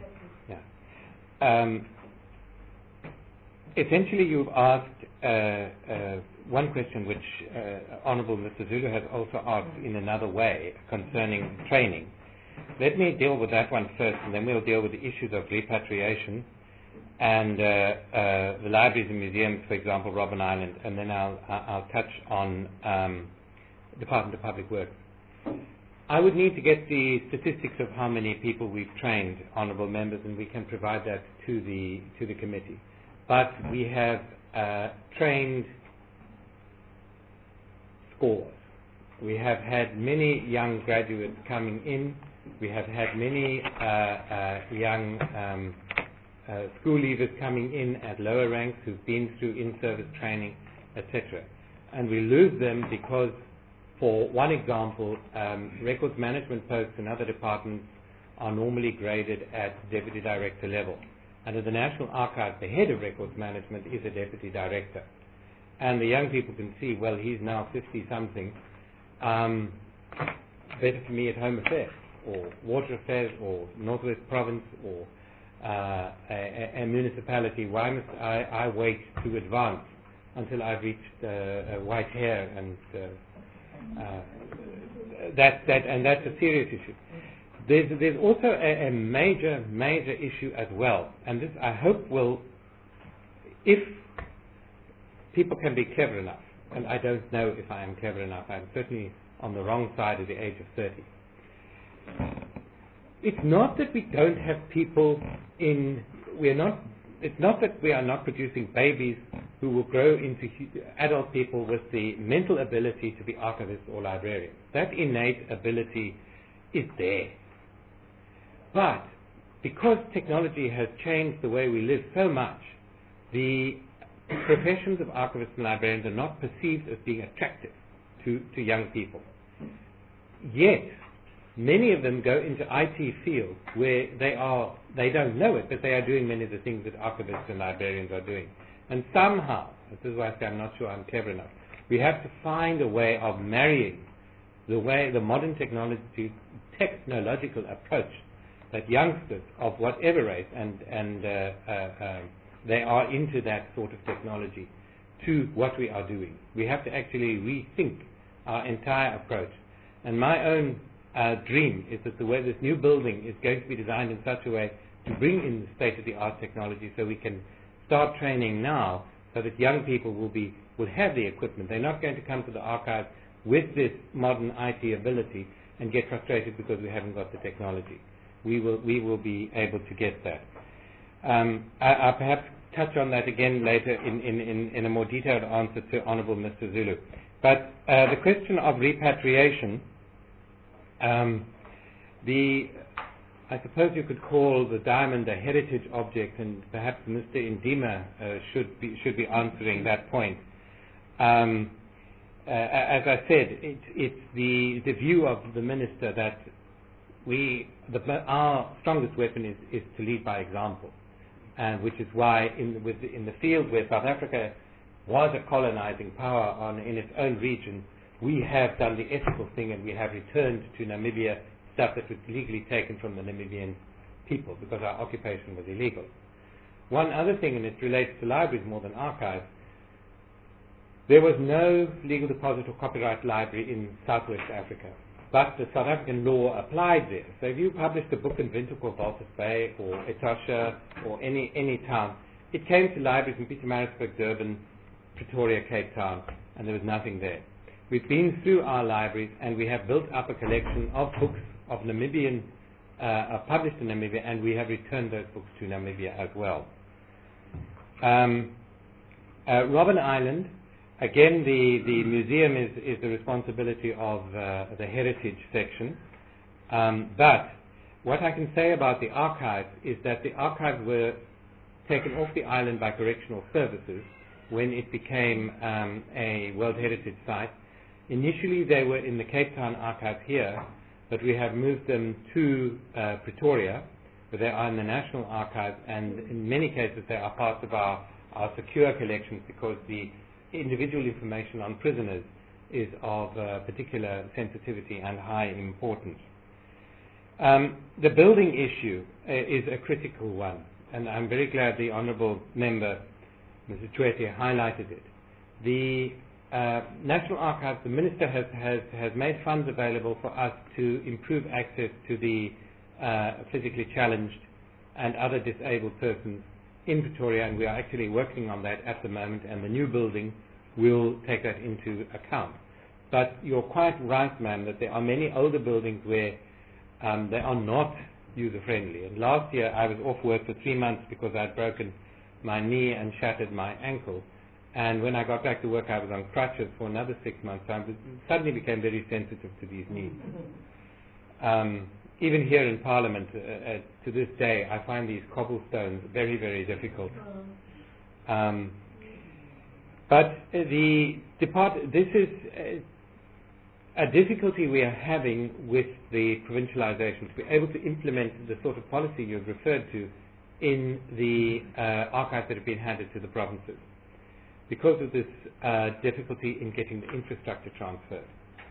Yeah. Essentially, you've asked one question which Honourable Mr. Zulu has also asked in another way concerning training. Let me deal with that one first, and then we'll deal with the issues of repatriation and the libraries and museums, for example, Robben Island, and then I'll touch on Department of Public Works. I would need to get the statistics of how many people we've trained, honourable members, and we can provide that to the committee. But we have trained scores. We have had many young graduates coming in. We have had many young school leavers coming in at lower ranks who've been through in-service training, etc. And we lose them because, for one example, records management posts in other departments are normally graded at deputy director level. Under the National Archives, the head of records management is a deputy director. And the young people can see, well, he's now 50-something, better for me at Home Affairs, or Water Affairs, or Northwest Province, or a municipality. Why must I wait to advance until I've reached white hair? And that's a serious issue. There's also a major issue as well, and this I hope will, if people can be clever enough, and I don't know if I am clever enough. I'm certainly on the wrong side of the age of 30. It's not that we don't have people in. It's not that we are not producing babies who will grow into adult people with the mental ability to be archivists or librarians. That innate ability is there. But because technology has changed the way we live so much, the professions of archivists and librarians are not perceived as being attractive to young people. Yet, many of them go into IT fields where they don't know it, but they are doing many of the things that archivists and librarians are doing. And somehow, this is why I say I'm not sure I'm clever enough, we have to find a way of marrying the modern technological approach that youngsters of whatever race, and they are into that sort of technology, to what we are doing. We have to actually rethink our entire approach. And my own dream is that the way this new building is going to be designed in such a way to bring in the state-of-the-art technology, so we can start training now, so that young people will have the equipment. They're not going to come to the archive with this modern IT ability and get frustrated because we haven't got the technology. We will be able to get that. I'll perhaps touch on that again later in a more detailed answer to Honourable Mr. Zulu. But the question of repatriation, I suppose you could call the diamond a heritage object, and perhaps Mr. Indima should be answering that point. As I said, it's the view of the minister that our strongest weapon is to lead by example, and which is why in the field where South Africa was a colonizing power in its own region, we have done the ethical thing, and we have returned to Namibia stuff that was legally taken from the Namibian people because our occupation was illegal. One other thing, and it relates to libraries more than archives, there was no legal deposit or copyright library in Southwest Africa. but the South African law applied there. So if you published a book in Windhoek, Walvis Bay, or Etosha, or any town, it came to libraries in Pietermaritzburg, Durban, Pretoria, Cape Town, and there was nothing there. We've been through our libraries, and we have built up a collection of books of Namibian, published in Namibia, and we have returned those books to Namibia as well. Robben Island, again, the museum is the responsibility of the heritage section. But what I can say about the archives is that the archives were taken off the island by correctional services when it became a World Heritage Site. Initially, they were in the Cape Town archive here, but we have moved them to Pretoria, where they are in the National Archive, and in many cases they are part of our secure collections because the individual information on prisoners is of particular sensitivity and high importance. The building issue is a critical one, and I'm very glad the Honourable Member, Mrs. Chwete, highlighted it. The National Archives, the Minister has made funds available for us to improve access to the physically challenged and other disabled persons in Pretoria, and we are actually working on that at the moment, and the new building will take that into account. But you're quite right, ma'am, that there are many older buildings where they are not user-friendly. And last year I was off work for 3 months because I had broken my knee and shattered my ankle. And when I got back to work, I was on crutches for another 6 months. So I suddenly became very sensitive to these needs. Even here in Parliament, to this day, I find these cobblestones very, very difficult. But this is a difficulty we are having with the provincialization, to be able to implement the sort of policy you've referred to in the archives that have been handed to the provinces, because of this difficulty in getting the infrastructure transferred.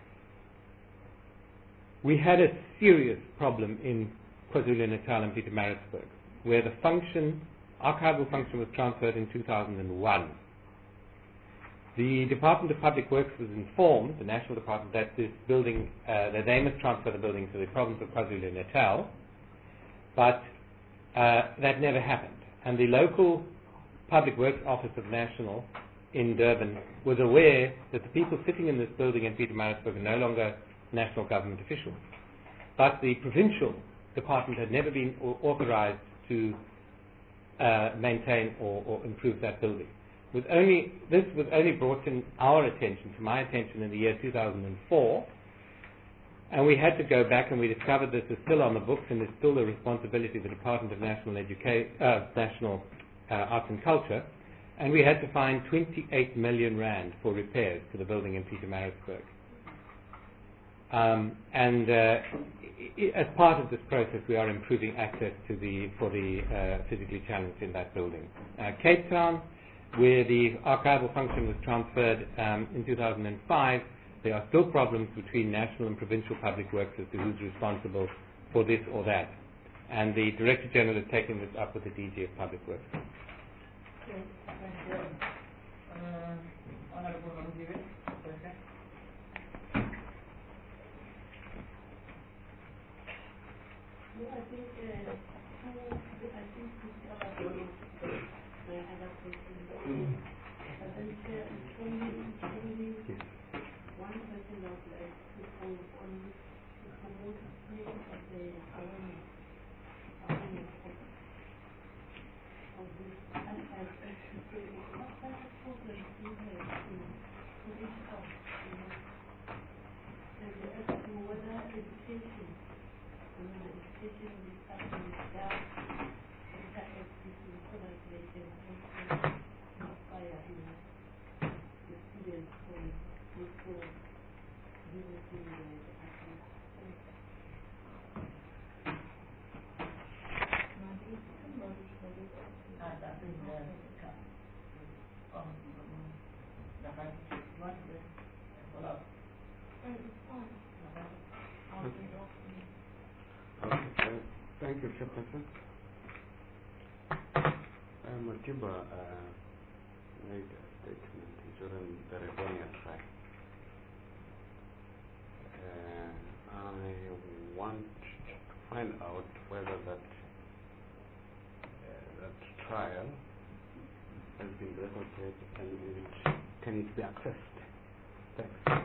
We had a serious problem in KwaZulu-Natal and Pietermaritzburg, where the archival function was transferred in 2001. The Department of Public Works was informed, the National Department, that this building, that they must transfer the building to the province of KwaZulu-Natal, but that never happened. And the local Public Works Office of National in Durban was aware that the people sitting in this building in Pietermaritzburg are no longer national government officials. But the provincial department had never been authorized to maintain or improve that building. This was only brought to my attention in the year 2004, and we had to go back, and we discovered this is still on the books and is still the responsibility of the Department of National Arts and Culture, and we had to find 28 million rand for repairs to the building in Pietermaritzburg. As part of this process, we are improving access for the physically challenged in that building. Cape Town, where the archival function was transferred in 2005, there are still problems between national and provincial public works as to who's responsible for this or that. And the Director General has taken this up with the DG of Public Works. Okay, thank you. Honorable Ramjiv. I think one person of on the promoting of the awareness of this archive, what kind of programs do you have to reach out, and as to whether education, the education of this person is there, and that is so that they can also inspire the students from this school visiting the archive. Thank you, Chairperson. Matiba made a statement during the Regonia trial I want to find out whether that trial has been recorded and can it be accessed. Thanks.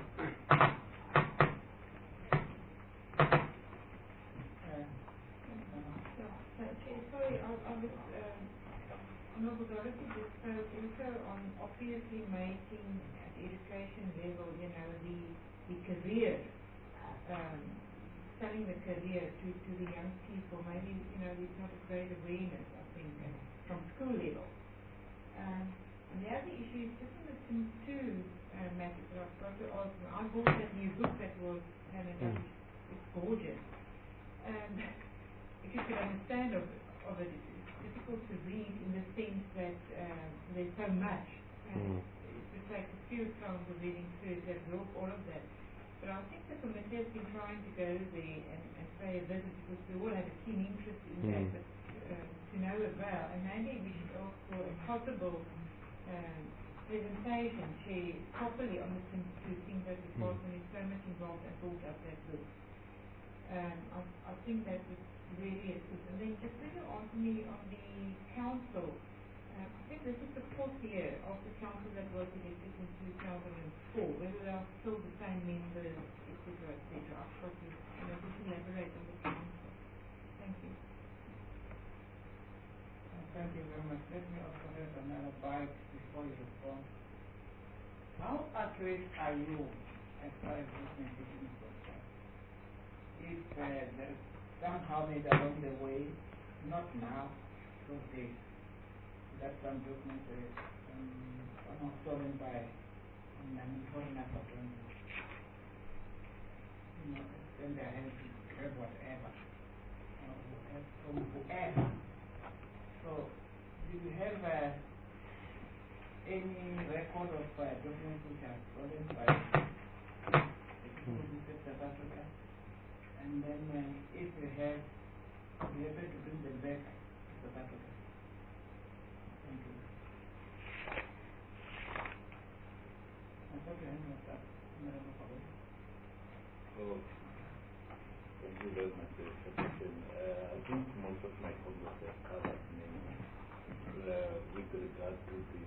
Sorry, I was Honorable Dorothy just spoke also on obviously making at education level, the career, selling the career to the young people. Maybe, there's not a great awareness, I think, from school level. And the other issue is just on the Sim 2 matters that I've got to ask. I bought that new book that was handed out. It's gorgeous. And if you could understand of it, it's difficult to read in the sense that there's so much. And it would take a few times of reading through that book, all of that. But I think the committee has been trying to go there and pay a visit because we all have a keen interest in that, but to know it well. And maybe we should ask for a possible presentation, share properly on the things that the department is so much involved and brought up that book. I think that would really assist. And then just really ask me on the council. I think this is the 4th year of the council that was elected in 2004, whether they are still the same members, etc., etc. I've got to just elaborate on the council. Thank you. Thank you very much. Let me also have another bite before you respond. How accurate are you as far as documentation is concerned? If there is somehow made along the way, not now, those days, that some documents are stolen by foreigners again. Then they have to grab whatever from whoever. So, do you have any record of documents which are stolen by the people who said South Africa? And then, if you have, you have to bring them back to South Africa. Thank you. I thought you had that. Oh, thank you very much for the question. I think most of my comments have covered many with regard to the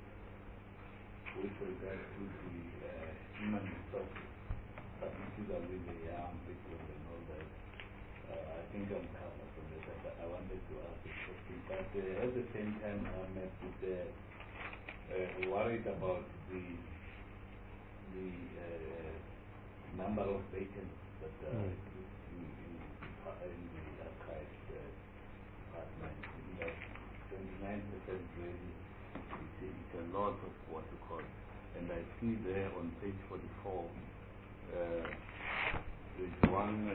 human resources, particularly the young people and all that. I think I'm covered on that. I wanted to ask a question, but at the same time, I'm a bit worried about the number of vacancies that exist in the archives department. That 29% really, it's a lot of what you call. And I see there on page 44, there's one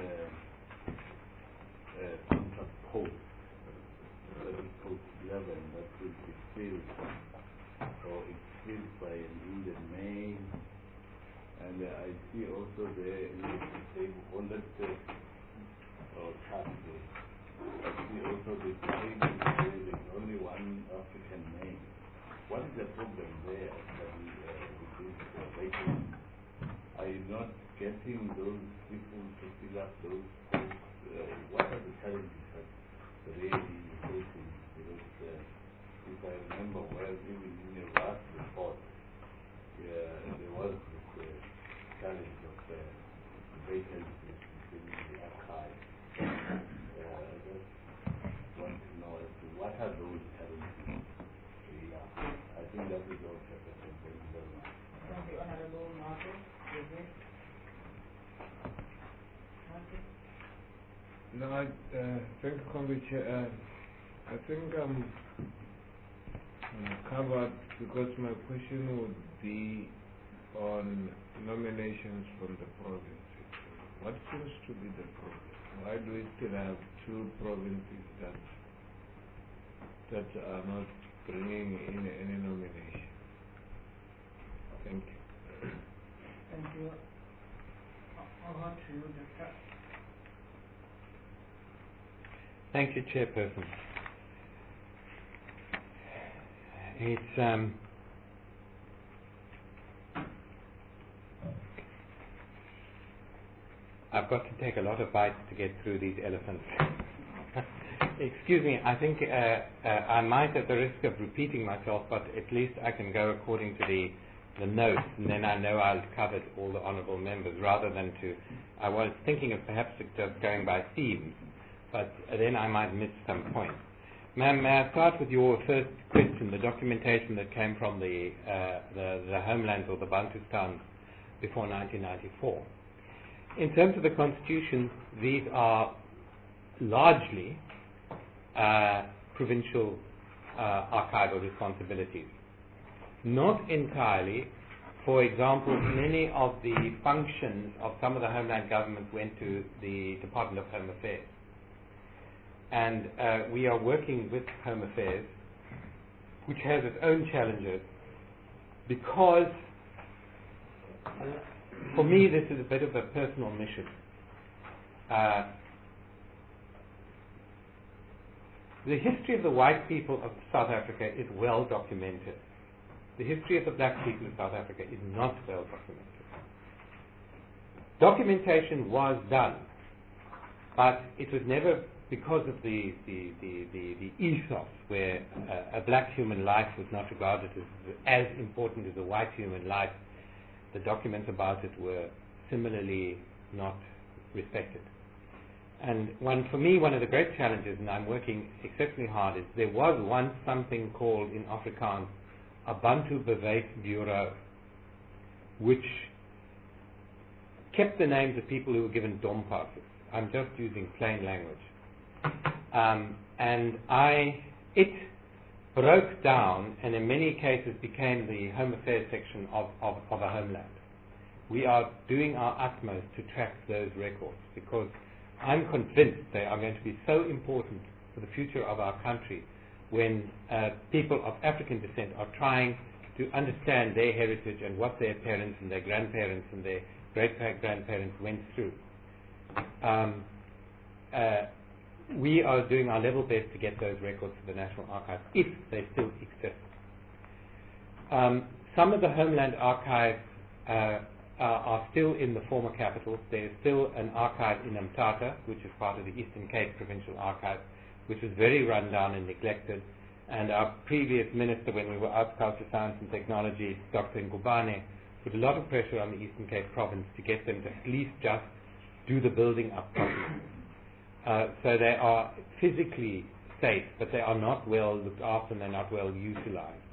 contract post, post 11, that will be filled. So it's filled by an Indian name. And I see also there in the table on that chart there, I see also the table where there's only one African name. What is the problem there actually with this vacancy? Are you not getting those people to fill up those posts? What are the challenges that really facing? Because if I remember well, even in your last report, there was this challenge of vacancies within the archive. I just want to know as to what are those challenges? I think that is all. Thank you very much. Thank you, Honorable Marcus. No, thank you, Comrade Chair. I think I'm covered because my question would be on nominations from the provinces. What seems to be the problem? Why do we still have 2 provinces that are not bringing in any nomination? Thank you. Thank you. Over to you, Dr. Thank you, Chairperson. It's I've got to take a lot of bites to get through these elephants. Excuse me, I think I might, at the risk of repeating myself, but at least I can go according to the notes, and then I know I've covered all the honourable members, rather than I was thinking of perhaps just going by themes, but then I might miss some points. Ma'am, may I start with your first question, the documentation that came from the homelands or the Bantustans before 1994. In terms of the Constitution, these are largely provincial archival responsibilities. Not entirely. For example, many of the functions of some of the homeland governments went to the Department of Home Affairs. And we are working with Home Affairs, which has its own challenges, because for me this is a bit of a personal mission. The history of the white people of South Africa is well documented. The history of the black people of South Africa is not well documented. Documentation was done, but it was never because of the ethos where a black human life was not regarded as important as a white human life. The documents about it were similarly not respected. And for me, one of the great challenges, and I'm working exceptionally hard, is there was once something called in Afrikaans a Bantu Bewijs Bureau, which kept the names of people who were given dom passes. I'm just using plain language. And it broke down and in many cases became the Home Affairs section of a homeland. We are doing our utmost to track those records because I'm convinced they are going to be so important for the future of our country when people of African descent are trying to understand their heritage and what their parents and their grandparents and their great-grandparents went through. We are doing our level best to get those records to the National Archives, if they still exist. Some of the Homeland Archives are still in the former capitals. There is still an archive in Mthatha, which is part of the Eastern Cape Provincial Archive, which was very run down and neglected. And our previous minister, when we were Arts, Culture, Science and Technology, Dr. Ngubane, put a lot of pressure on the Eastern Cape Province to get them to at least just do the building up properly. So they are physically safe, but they are not well looked after and they're not well utilized.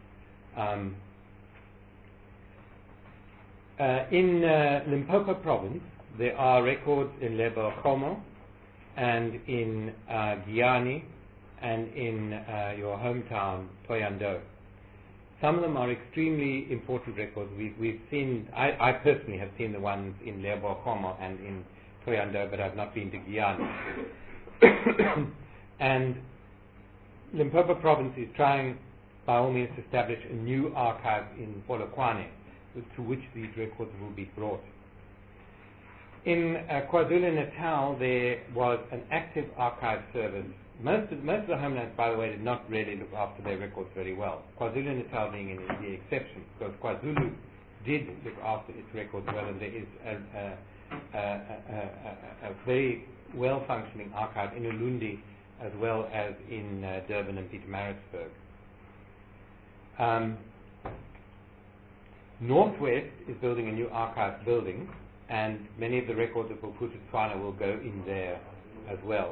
In Limpopo Province, there are records in Lebokomo and in Giyani and in your hometown, Thohoyandou. Some of them are extremely important records. We've seen, I personally have seen the ones in Lebokomo and in Thohoyandou, but I've not been to Giyani. And Limpopo Province is trying, by all means, to establish a new archive in Polokwane, to which these records will be brought. In KwaZulu-Natal, there was an active archive service. Most of the homelands, by the way, did not really look after their records very well. KwaZulu-Natal being the exception, because KwaZulu did look after its records well, and there is a very well-functioning archive in Ulundi as well as in Durban and Pietermaritzburg. Northwest is building a new archive building, and many of the records of Bophuthatswana will go in there as well,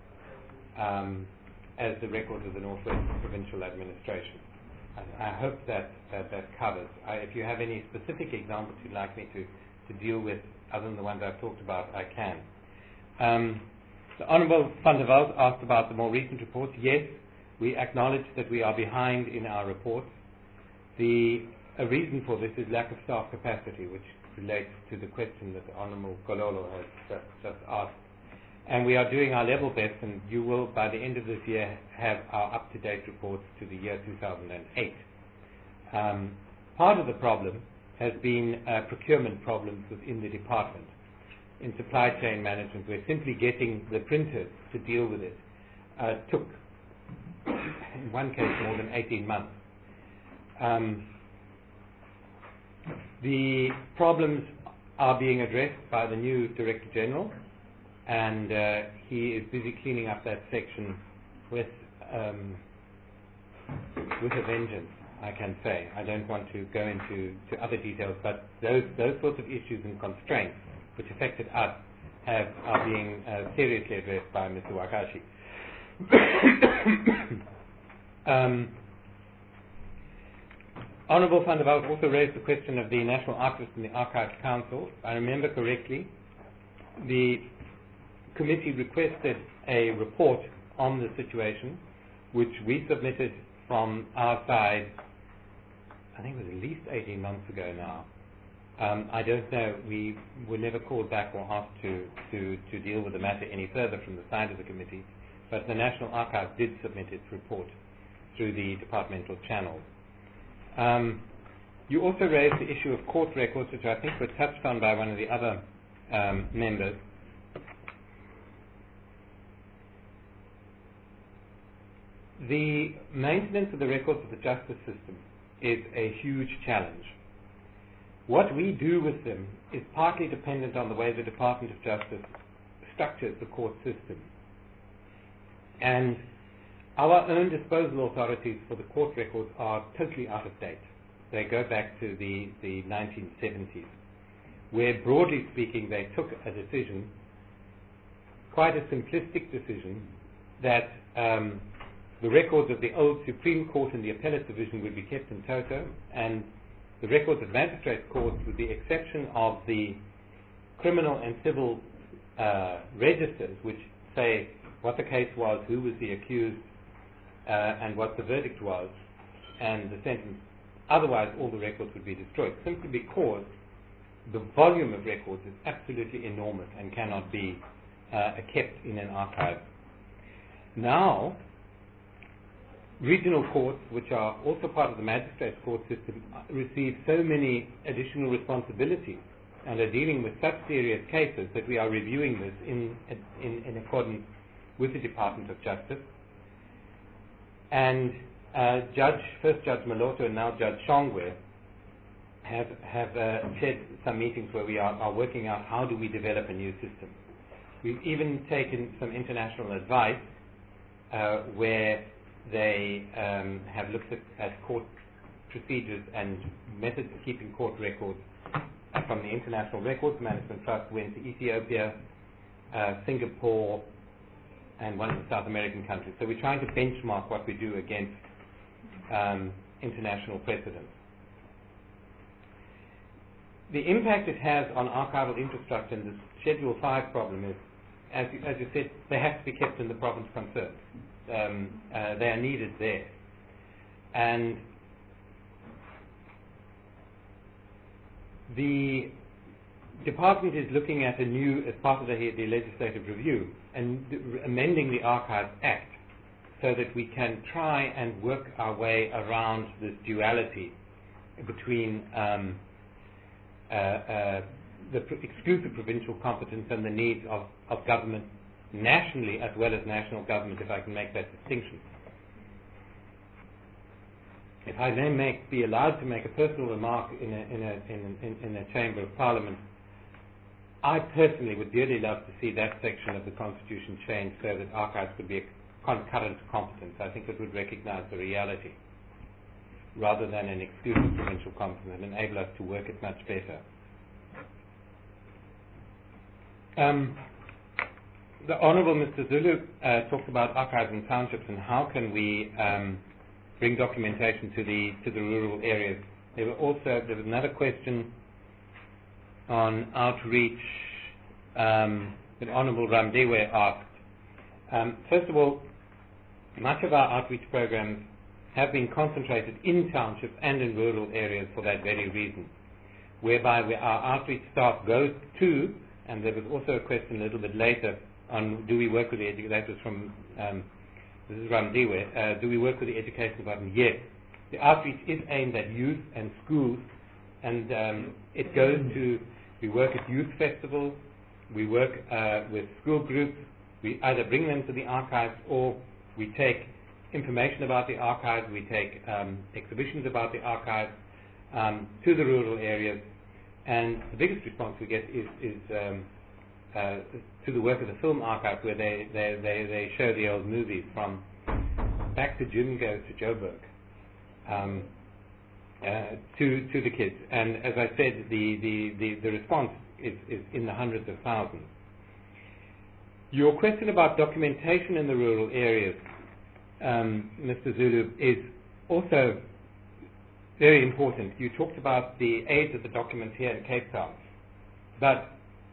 as the records of the Northwest Provincial Administration. I hope that covers. If you have any specific examples you'd like me to deal with, other than the ones I've talked about, I can. The Honourable Van der Walt asked about the more recent reports. Yes, we acknowledge that we are behind in our reports. A reason for this is lack of staff capacity, which relates to the question that the Honourable Kololo has just asked. And we are doing our level best, and you will, by the end of this year, have our up-to-date reports to the year 2008. Part of the problem has been procurement problems within the department. In supply chain management, where simply getting the printers to deal with it took, in one case, more than 18 months. The problems are being addressed by the new Director General, and he is busy cleaning up that section with a vengeance, I can say. I don't want to go into other details, but those sorts of issues and constraints which affected us are being seriously addressed by Mr. Wakashi. Honourable van der Walt also raised the question of the National Archivists and the Archives Council. If I remember correctly, the committee requested a report on the situation, which we submitted from our side, I think it was at least 18 months ago now. I don't know, we were never called back or asked to deal with the matter any further from the side of the committee, but the National Archive did submit its report through the departmental channels. You also raised the issue of court records, which I think were touched on by one of the other members. The maintenance of the records of the justice system is a huge challenge. What we do with them is partly dependent on the way the Department of Justice structures the court system. And our own disposal authorities for the court records are totally out of date. They go back to the 1970s, where, broadly speaking, they took a decision, quite a simplistic decision, that the records of the old Supreme Court and the Appellate Division would be kept in toto, and the records of magistrate courts, with the exception of the criminal and civil registers, which say what the case was, who was the accused, and what the verdict was, and the sentence. Otherwise, all the records would be destroyed, simply because the volume of records is absolutely enormous and cannot be kept in an archive. Now, regional courts, which are also part of the magistrates' court system, receive so many additional responsibilities and are dealing with such serious cases that we are reviewing this in accordance with the Department of Justice. And First Judge Maloto and now Judge Shongwe have chaired some meetings where we are working out how do we develop a new system. We've even taken some international advice where they have looked at court procedures and methods of keeping court records from the International Records Management Trust, went to Ethiopia, Singapore, and one of the South American countries. So we're trying to benchmark what we do against international precedents. The impact it has on archival infrastructure and the Schedule 5 problem is, as you said, they have to be kept in the province concerned. They are needed there. And the department is looking at as part of the legislative review, and amending the Archives Act so that we can try and work our way around this duality between the exclusive provincial competence and the needs of government nationally as well as national government, if I can make that distinction. If I may be allowed to make a personal remark in a Chamber of Parliament, I personally would dearly love to see that section of the Constitution changed so that archives could be a concurrent competence. I think it would recognize the reality rather than an exclusive provincial competence and enable us to work it much better. The Honourable Mr. Zulu talked about archives and townships and how can we bring documentation to the rural areas. There was another question on outreach that Honourable Ramdewe asked. First of all, much of our outreach programs have been concentrated in townships and in rural areas for that very reason, whereby our outreach staff goes to, and there was also a question a little bit later on, do we work with the education, that was from Mrs. Ramdewe, do we work with the education department? Yes. The outreach is aimed at youth and schools, and it goes to, we work at youth festivals, we work with school groups, we either bring them to the archives or we take information about the archives, we take exhibitions about the archives to the rural areas. And the biggest response we get is to the work of the Film Archive, where they show the old movies from back to Jim Goes to Joburg to the kids. And as I said, the response is in the hundreds of thousands. Your question about documentation in the rural areas, Mr. Zulu, is also very important. You talked about the age of the documents here in Cape Town, but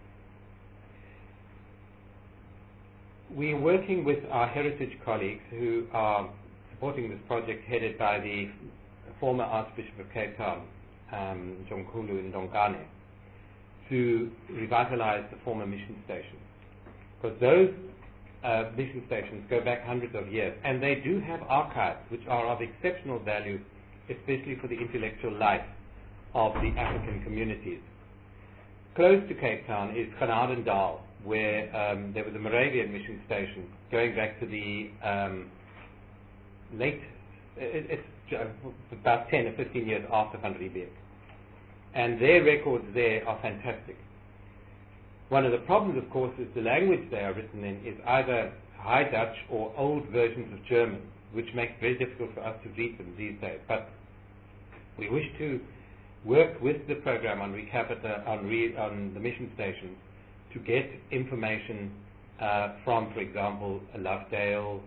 we're working with our heritage colleagues who are supporting this project headed by the former Archbishop of Cape Town, Jomkhulu Ndongane, to revitalize the former mission stations. Because those mission stations go back hundreds of years, and they do have archives which are of exceptional value, especially for the intellectual life of the African communities. Close to Cape Town is Genadendal, where there was a Moravian mission station going back to the it's about 10 or 15 years after Van Riebeeck. And their records there are fantastic. One of the problems, of course, is the language they are written in is either High Dutch or old versions of German, which makes it very difficult for us to read them these days. But we wish to work with the program on Recapita, on the mission stations, to get information from, for example, Lovedale,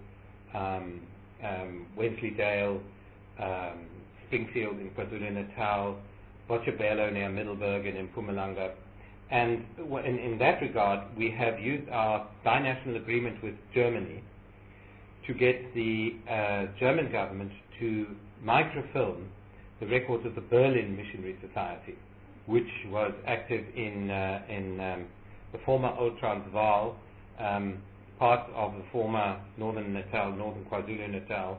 Wensleydale, Springfield in KwaZulu-Natal, Botshabelo near Middelburg and in Mpumalanga. And in that regard, we have used our binational agreement with Germany to get the German government to microfilm the records of the Berlin Missionary Society, which was active in the former Old Transvaal, parts of the former Northern KwaZulu-Natal,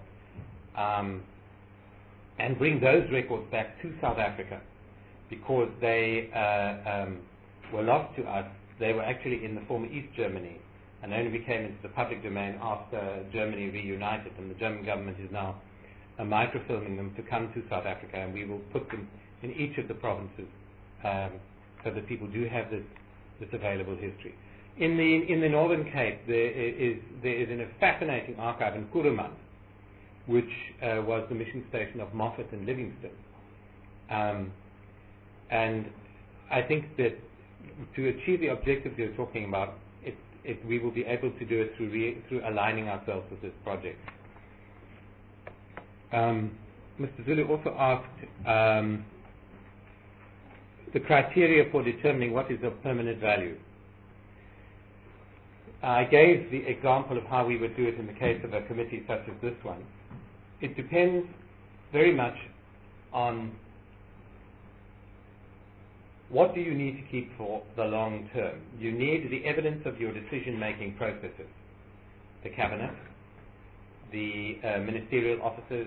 and bring those records back to South Africa, because they were lost to us. They were actually in the former East Germany and only became into the public domain after Germany reunited, and the German government is now microfilming them to come to South Africa, and we will put them in each of the provinces so that people do have this available history. In the Northern Cape, there is a fascinating archive in Kuruman, which was the mission station of Moffat and Livingston. And I think that to achieve the objectives you're talking about, we will be able to do it through aligning ourselves with this project. Mr. Zulu also asked the criteria for determining what is of permanent value. I gave the example of how we would do it in the case of a committee such as this one. It depends very much on what do you need to keep for the long term. You need the evidence of your decision-making processes, the cabinet, the ministerial officers,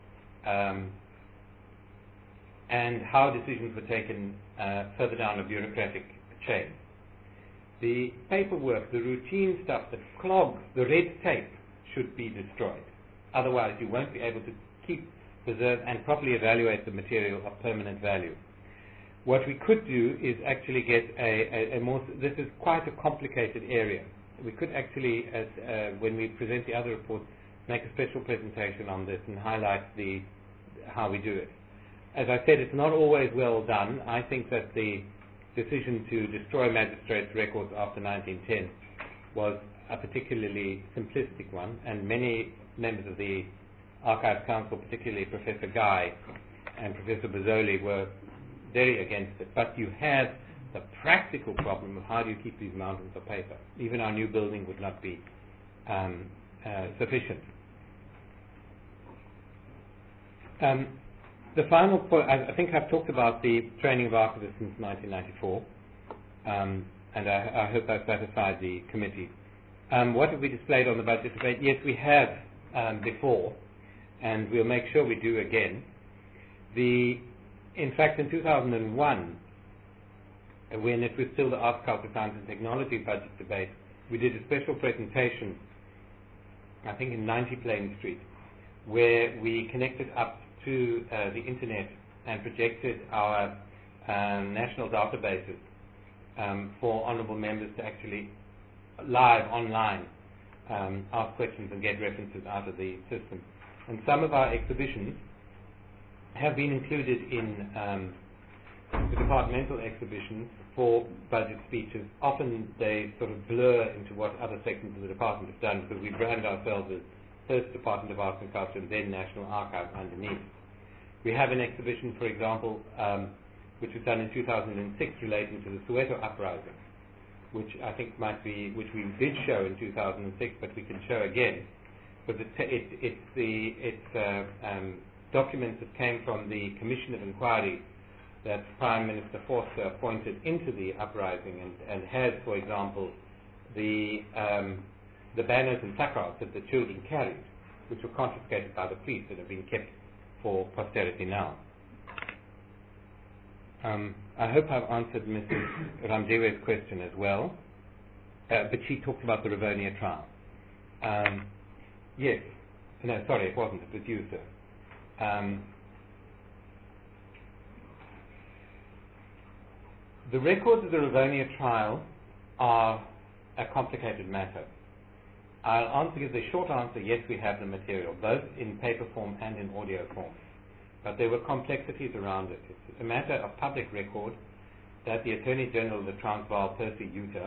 and how decisions were taken further down a bureaucratic chain. The paperwork, the routine stuff that clogs the red tape should be destroyed. Otherwise, you won't be able to keep, preserve, and properly evaluate the material of permanent value. What we could do is actually get a more, this is quite a complicated area. We could actually, when we present the other reports, make a special presentation on this and highlight how we do it. As I said, it's not always well done. I think that the decision to destroy magistrates' records after 1910 was a particularly simplistic one, and many members of the Archives Council, particularly Professor Guy and Professor Bozzoli, were very against it. But you have the practical problem of how do you keep these mountains of paper. Even our new building would not be sufficient. The final point, I think I've talked about the training of archivists since 1994, and I hope I've satisfied the committee. What have we displayed on the budget debate? Yes, we have before, and we'll make sure we do again. In fact, in 2001, when it was still the Arts, Culture, Science and Technology budget debate, we did a special presentation, I think in 90 Plain Street, where we connected up to the internet and projected our national databases for honourable members to actually live online ask questions and get references out of the system. And some of our exhibitions have been included in the departmental exhibitions for budget speeches. Often they sort of blur into what other sections of the department have done, because we brand ourselves as first Department of Arts and Culture and then National Archives underneath. We have an exhibition, for example, which was done in 2006 relating to the Soweto uprising, which I think which we did show in 2006, but we can show again, because it's documents that came from the Commission of Inquiry that Prime Minister Forster appointed into the uprising, and has, for example, the banners and placards that the children carried, which were confiscated by the police and have been kept for posterity now. I hope I've answered Mrs. Ramdewe's question as well, but she talked about the Rivonia trial. Yes. No, sorry, it wasn't. It was you, sir. The records of the Rivonia trial are a complicated matter. I'll give the short answer: yes, we have the material, both in paper form and in audio form. But there were complexities around it. It's a matter of public record that the Attorney General of the Transvaal, Percy Yuta,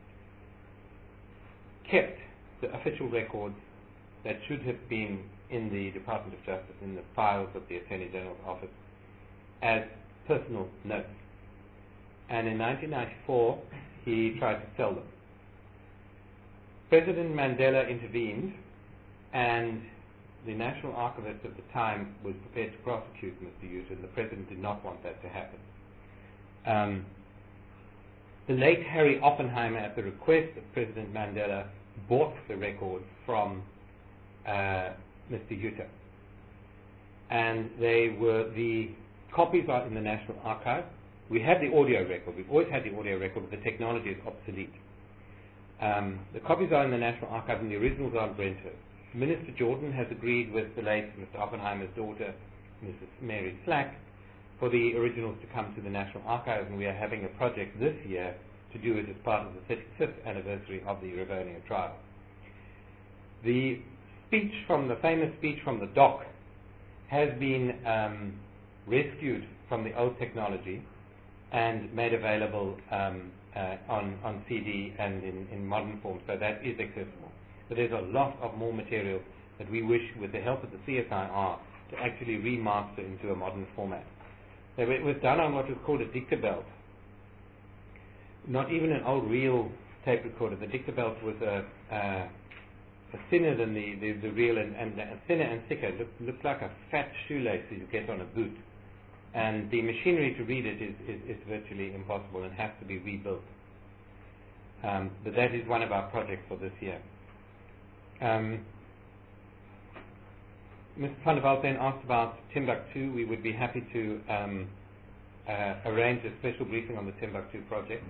kept the official records that should have been in the Department of Justice, in the files of the Attorney General's office, as personal notes. And in 1994, he tried to sell them. President Mandela intervened, and the National Archivist at the time was prepared to prosecute Mr. Yuta, and the President did not want that to happen. The late Harry Oppenheimer, at the request of President Mandela, bought the records from Mr. Yuta. And the copies are in the National Archive. We have the audio record. We've always had the audio record, but the technology is obsolete. The copies are in the National Archive, and the originals are in Brenthurst. Minister Jordan has agreed with the late Mr. Oppenheimer's daughter, Mrs. Mary Slack, for the originals to come to the National Archives, and we are having a project this year to do it as part of the 35th anniversary of the Rivonia trial. The famous speech from the doc has been rescued from the old technology and made available on CD and in modern form, so that is accessible. But there's a lot of more material that we wish, with the help of the CSIR, to actually remaster into a modern format. It was done on what was called a dicta belt. Not even an old reel tape recorder. The dicta belt was a thinner than the reel, and thinner and thicker. Looked like a fat shoelace that you get on a boot. And the machinery to read it is virtually impossible and has to be rebuilt. But that is one of our projects for this year. Mr. Van der Walt then asked about Timbuktu. We would be happy to arrange a special briefing on the Timbuktu project.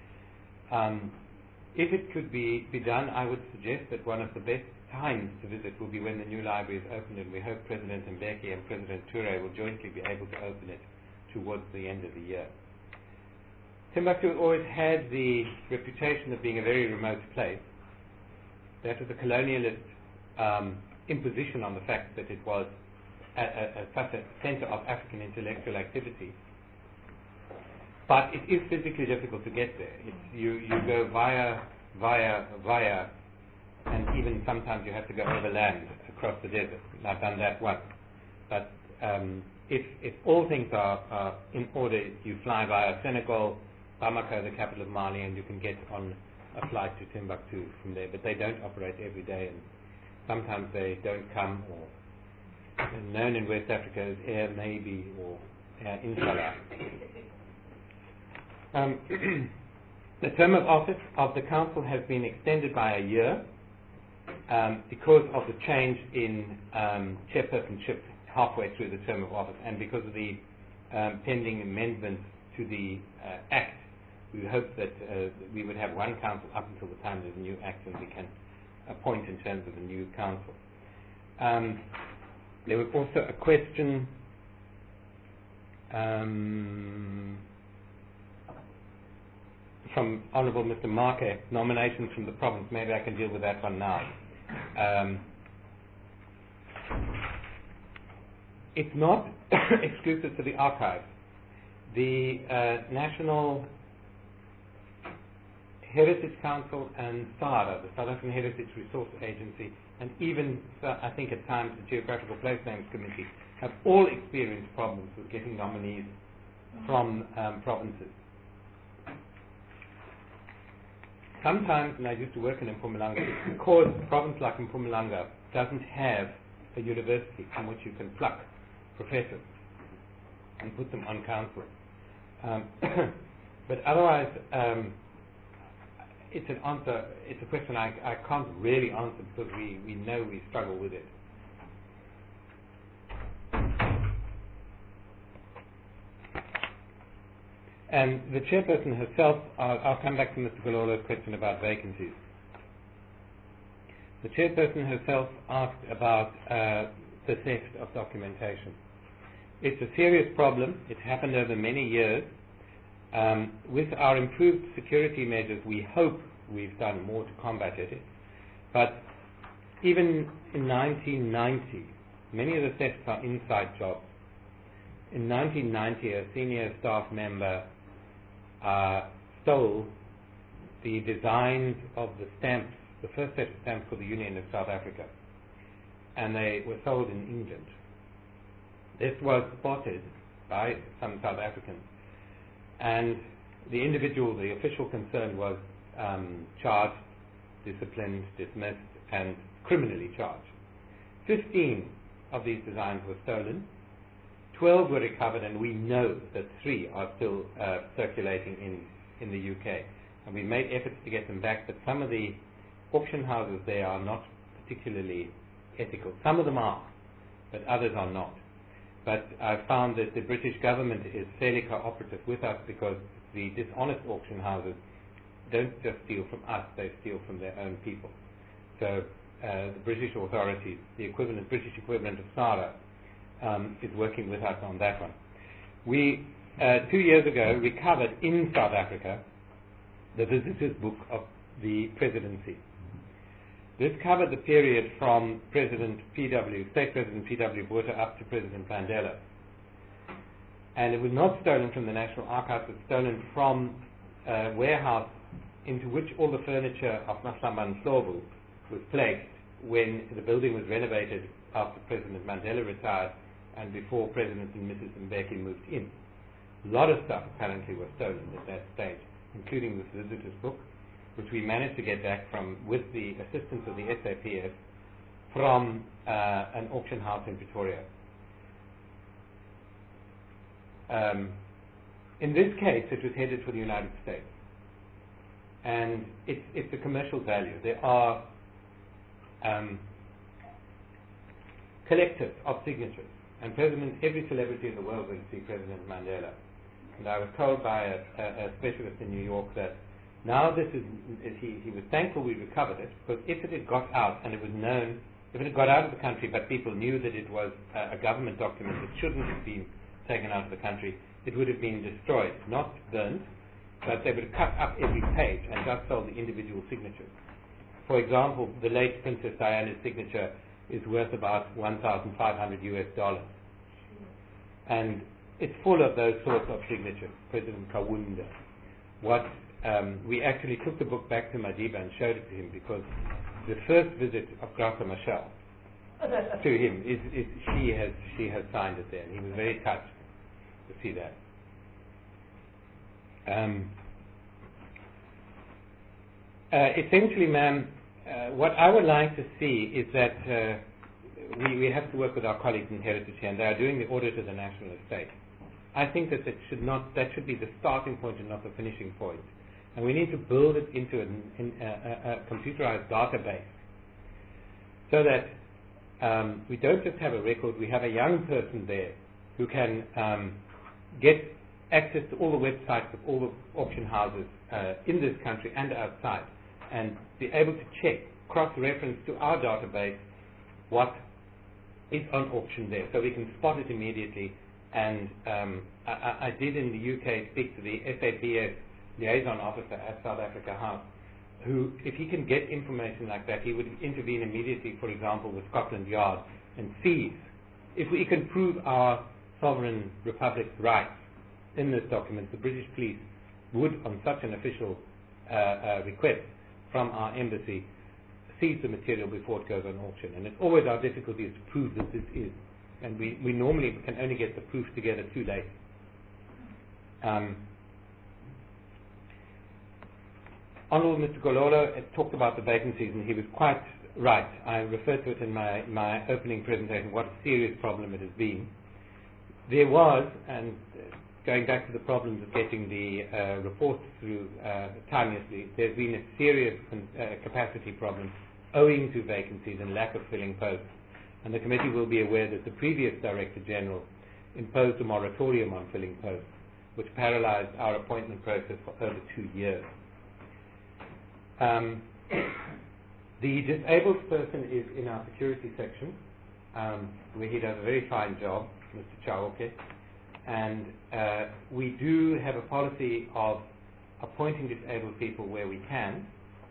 If it could be done, I would suggest that one of the best times to visit will be when the new library is opened, and we hope President Mbeki and President Toure will jointly be able to open it towards the end of the year. Timbuktu always had the reputation of being a very remote place. That was a colonialist imposition on the fact that it was such a center of African intellectual activity. But it is physically difficult to get there. You go via, and even sometimes you have to go overland across the desert. And I've done that once. But if all things are in order, you fly via Senegal, Bamako, the capital of Mali, and you can get on a flight to Timbuktu from there. But they don't operate every day, and sometimes they don't come, or known in West Africa as Air Maybe or Air Inshallah. The term of office of the council has been extended by a year because of the change in chairpersonship halfway through the term of office, and because of the pending amendments to the Act. We hope that we would have one council up until the time there's a new Act and we can appoint in terms of the new council. There was also a question from Honourable Mr. Marke, nominations from the province. Maybe I can deal with that one now. It's not exclusive to the archive. The National Heritage Council and SARA, the South African Heritage Resource Agency, and even, I think at times, the Geographical Place Names Committee, have all experienced problems with getting nominees from provinces. Sometimes, and I used to work in Mpumalanga, because a province like Mpumalanga doesn't have a university from which you can pluck professors and put them on council. But otherwise, it's an answer. It's a question I can't really answer because we know we struggle with it. And the chairperson herself, I'll come back to Mr. Gololo's question about vacancies. The chairperson herself asked about the theft of documentation. It's a serious problem. It's happened over many years. With our improved security measures, we hope we've done more to combat it. But even in 1990, many of the thefts are inside jobs. In 1990, a senior staff member stole the designs of the stamps, the first set of stamps for the Union of South Africa, and they were sold in England. This was spotted by some South Africans, and the individual, the official concerned, was charged, disciplined, dismissed, and criminally charged. 15 of these designs were stolen. 12 were recovered, and we know that 3 are still circulating in the UK. And we made efforts to get them back, but some of the auction houses there are not particularly ethical. Some of them are, but others are not. But I've found that the British government is fairly cooperative with us because the dishonest auction houses don't just steal from us, they steal from their own people. So the British authorities, the British equivalent of SARA, is working with us on that one. We, 2 years ago, recovered in South Africa the Visitor's Book of the Presidency. This covered the period from State President P.W. Botha up to President Mandela. And it was not stolen from the National Archives, it was stolen from a warehouse into which all the furniture of Mahlamba Ndlovu was placed when the building was renovated after President Mandela retired and before President and Mrs. Mbeki moved in. A lot of stuff apparently was stolen at that stage, including this visitor's book, which we managed to get back with the assistance of the SAPS from an auction house in Pretoria. In this case, it was headed for the United States. And it's a commercial value. There are collectives of signatures. And every celebrity in the world went to see President Mandela. And I was told by a specialist in New York that now he was thankful we recovered it, because if it had got out and it was known, if it had got out of the country but people knew that it was a government document that shouldn't have been taken out of the country, it would have been destroyed, not burnt, but they would have cut up every page and just sold the individual signatures. For example, the late Princess Diana's signature is worth about $1,500 US. And it's full of those sorts of signatures. President Kaunda. We actually took the book back to Madiba and showed it to him because the first visit of Graça Machel to him is she has signed it there, and he was very touched to see that. Essentially, ma'am, what I would like to see is that we have to work with our colleagues in Heritage here, and they are doing the audit of the National Estate. I think that should be the starting point and not the finishing point. And we need to build it into a computerized database so that we don't just have a record, we have a young person there who can get access to all the websites of all the auction houses in this country and outside, and be able to check, cross-reference to our database what is on auction there, so we can spot it immediately. And I did in the UK speak to the SAPS liaison officer at South Africa House, who, if he can get information like that, he would intervene immediately, for example, with Scotland Yard and seize. If we can prove our sovereign republic's rights in this document, the British police would, on such an official request from our embassy, seize the material before it goes on auction. And it's always our difficulty is to prove that this is. And we normally can only get the proof together too late. Honourable Mr. Gololo talked about the vacancies, and he was quite right. I referred to it in my opening presentation, what a serious problem it has been. There was, and going back to the problems of getting the reports through timelessly, there's been a serious capacity problem owing to vacancies and lack of filling posts. And the committee will be aware that the previous Director General imposed a moratorium on filling posts, which paralyzed our appointment process for over 2 years. The disabled person is in our security section, where he does a very fine job, Mr. Chaoke, and we do have a policy of appointing disabled people where we can.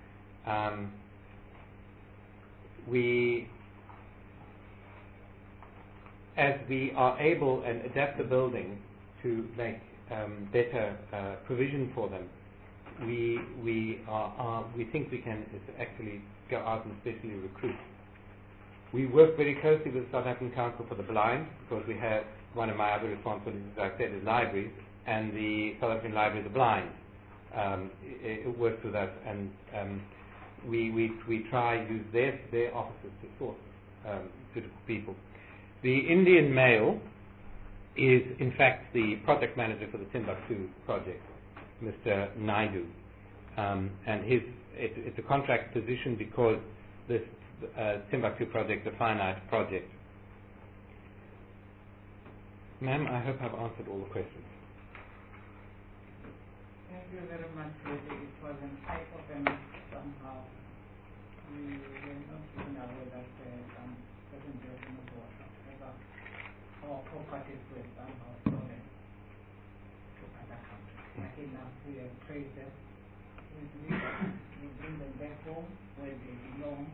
As we are able and adapt the building to make better provision for them, we think we can actually go out and especially recruit. We work very closely with the South African Council for the Blind, because we have one of my other responsibilities, as I said, is libraries, and the South African Library of the Blind it works with us, and we try to use their offices to source suitable people. The Indian Mail is, in fact, the project manager for the Timbuktu project, Mr. Naidu. And it's a contract position because this Timbuktu project is a finite project. Ma'am, I hope I've answered all the questions. Thank you very much. It was an eye-opener somehow. We were not even aware that some certain documents were our properties were somehow stolen to other countries. Lucky enough, we have traced them. We bring them back home where they belong.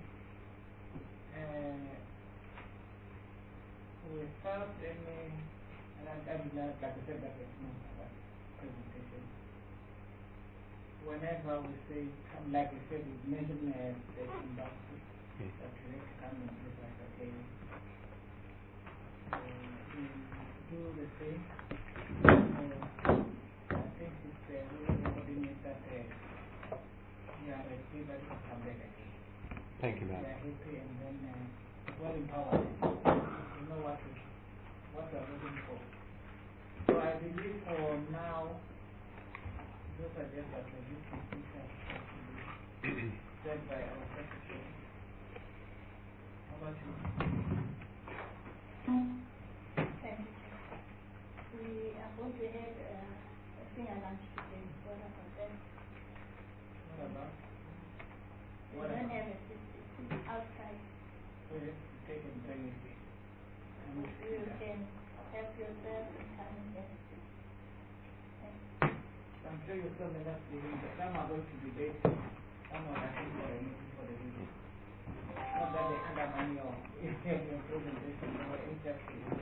We felt and I'm glad, like I said, that was not our presentation. Whenever we say, like we said, we mention the Timbuktu, that we have to come and do that again. We do the same. I think it's really coordinate that we are able to come back again. Thank you, ma'am. We are happy and then well empowered. We know what we are looking for. So I believe for now, those are just that the youth said by our secretary. How about you? Thank you. We are going to have a senior lunch today for the content. What about? We don't have a system outside. So you have to take and bring it in. And we You can help yourself and come and get it. I'm sure you still may not be in, but some are going to be late. Some are asking for anything for the meeting. Not that they undermine your presentation or interest.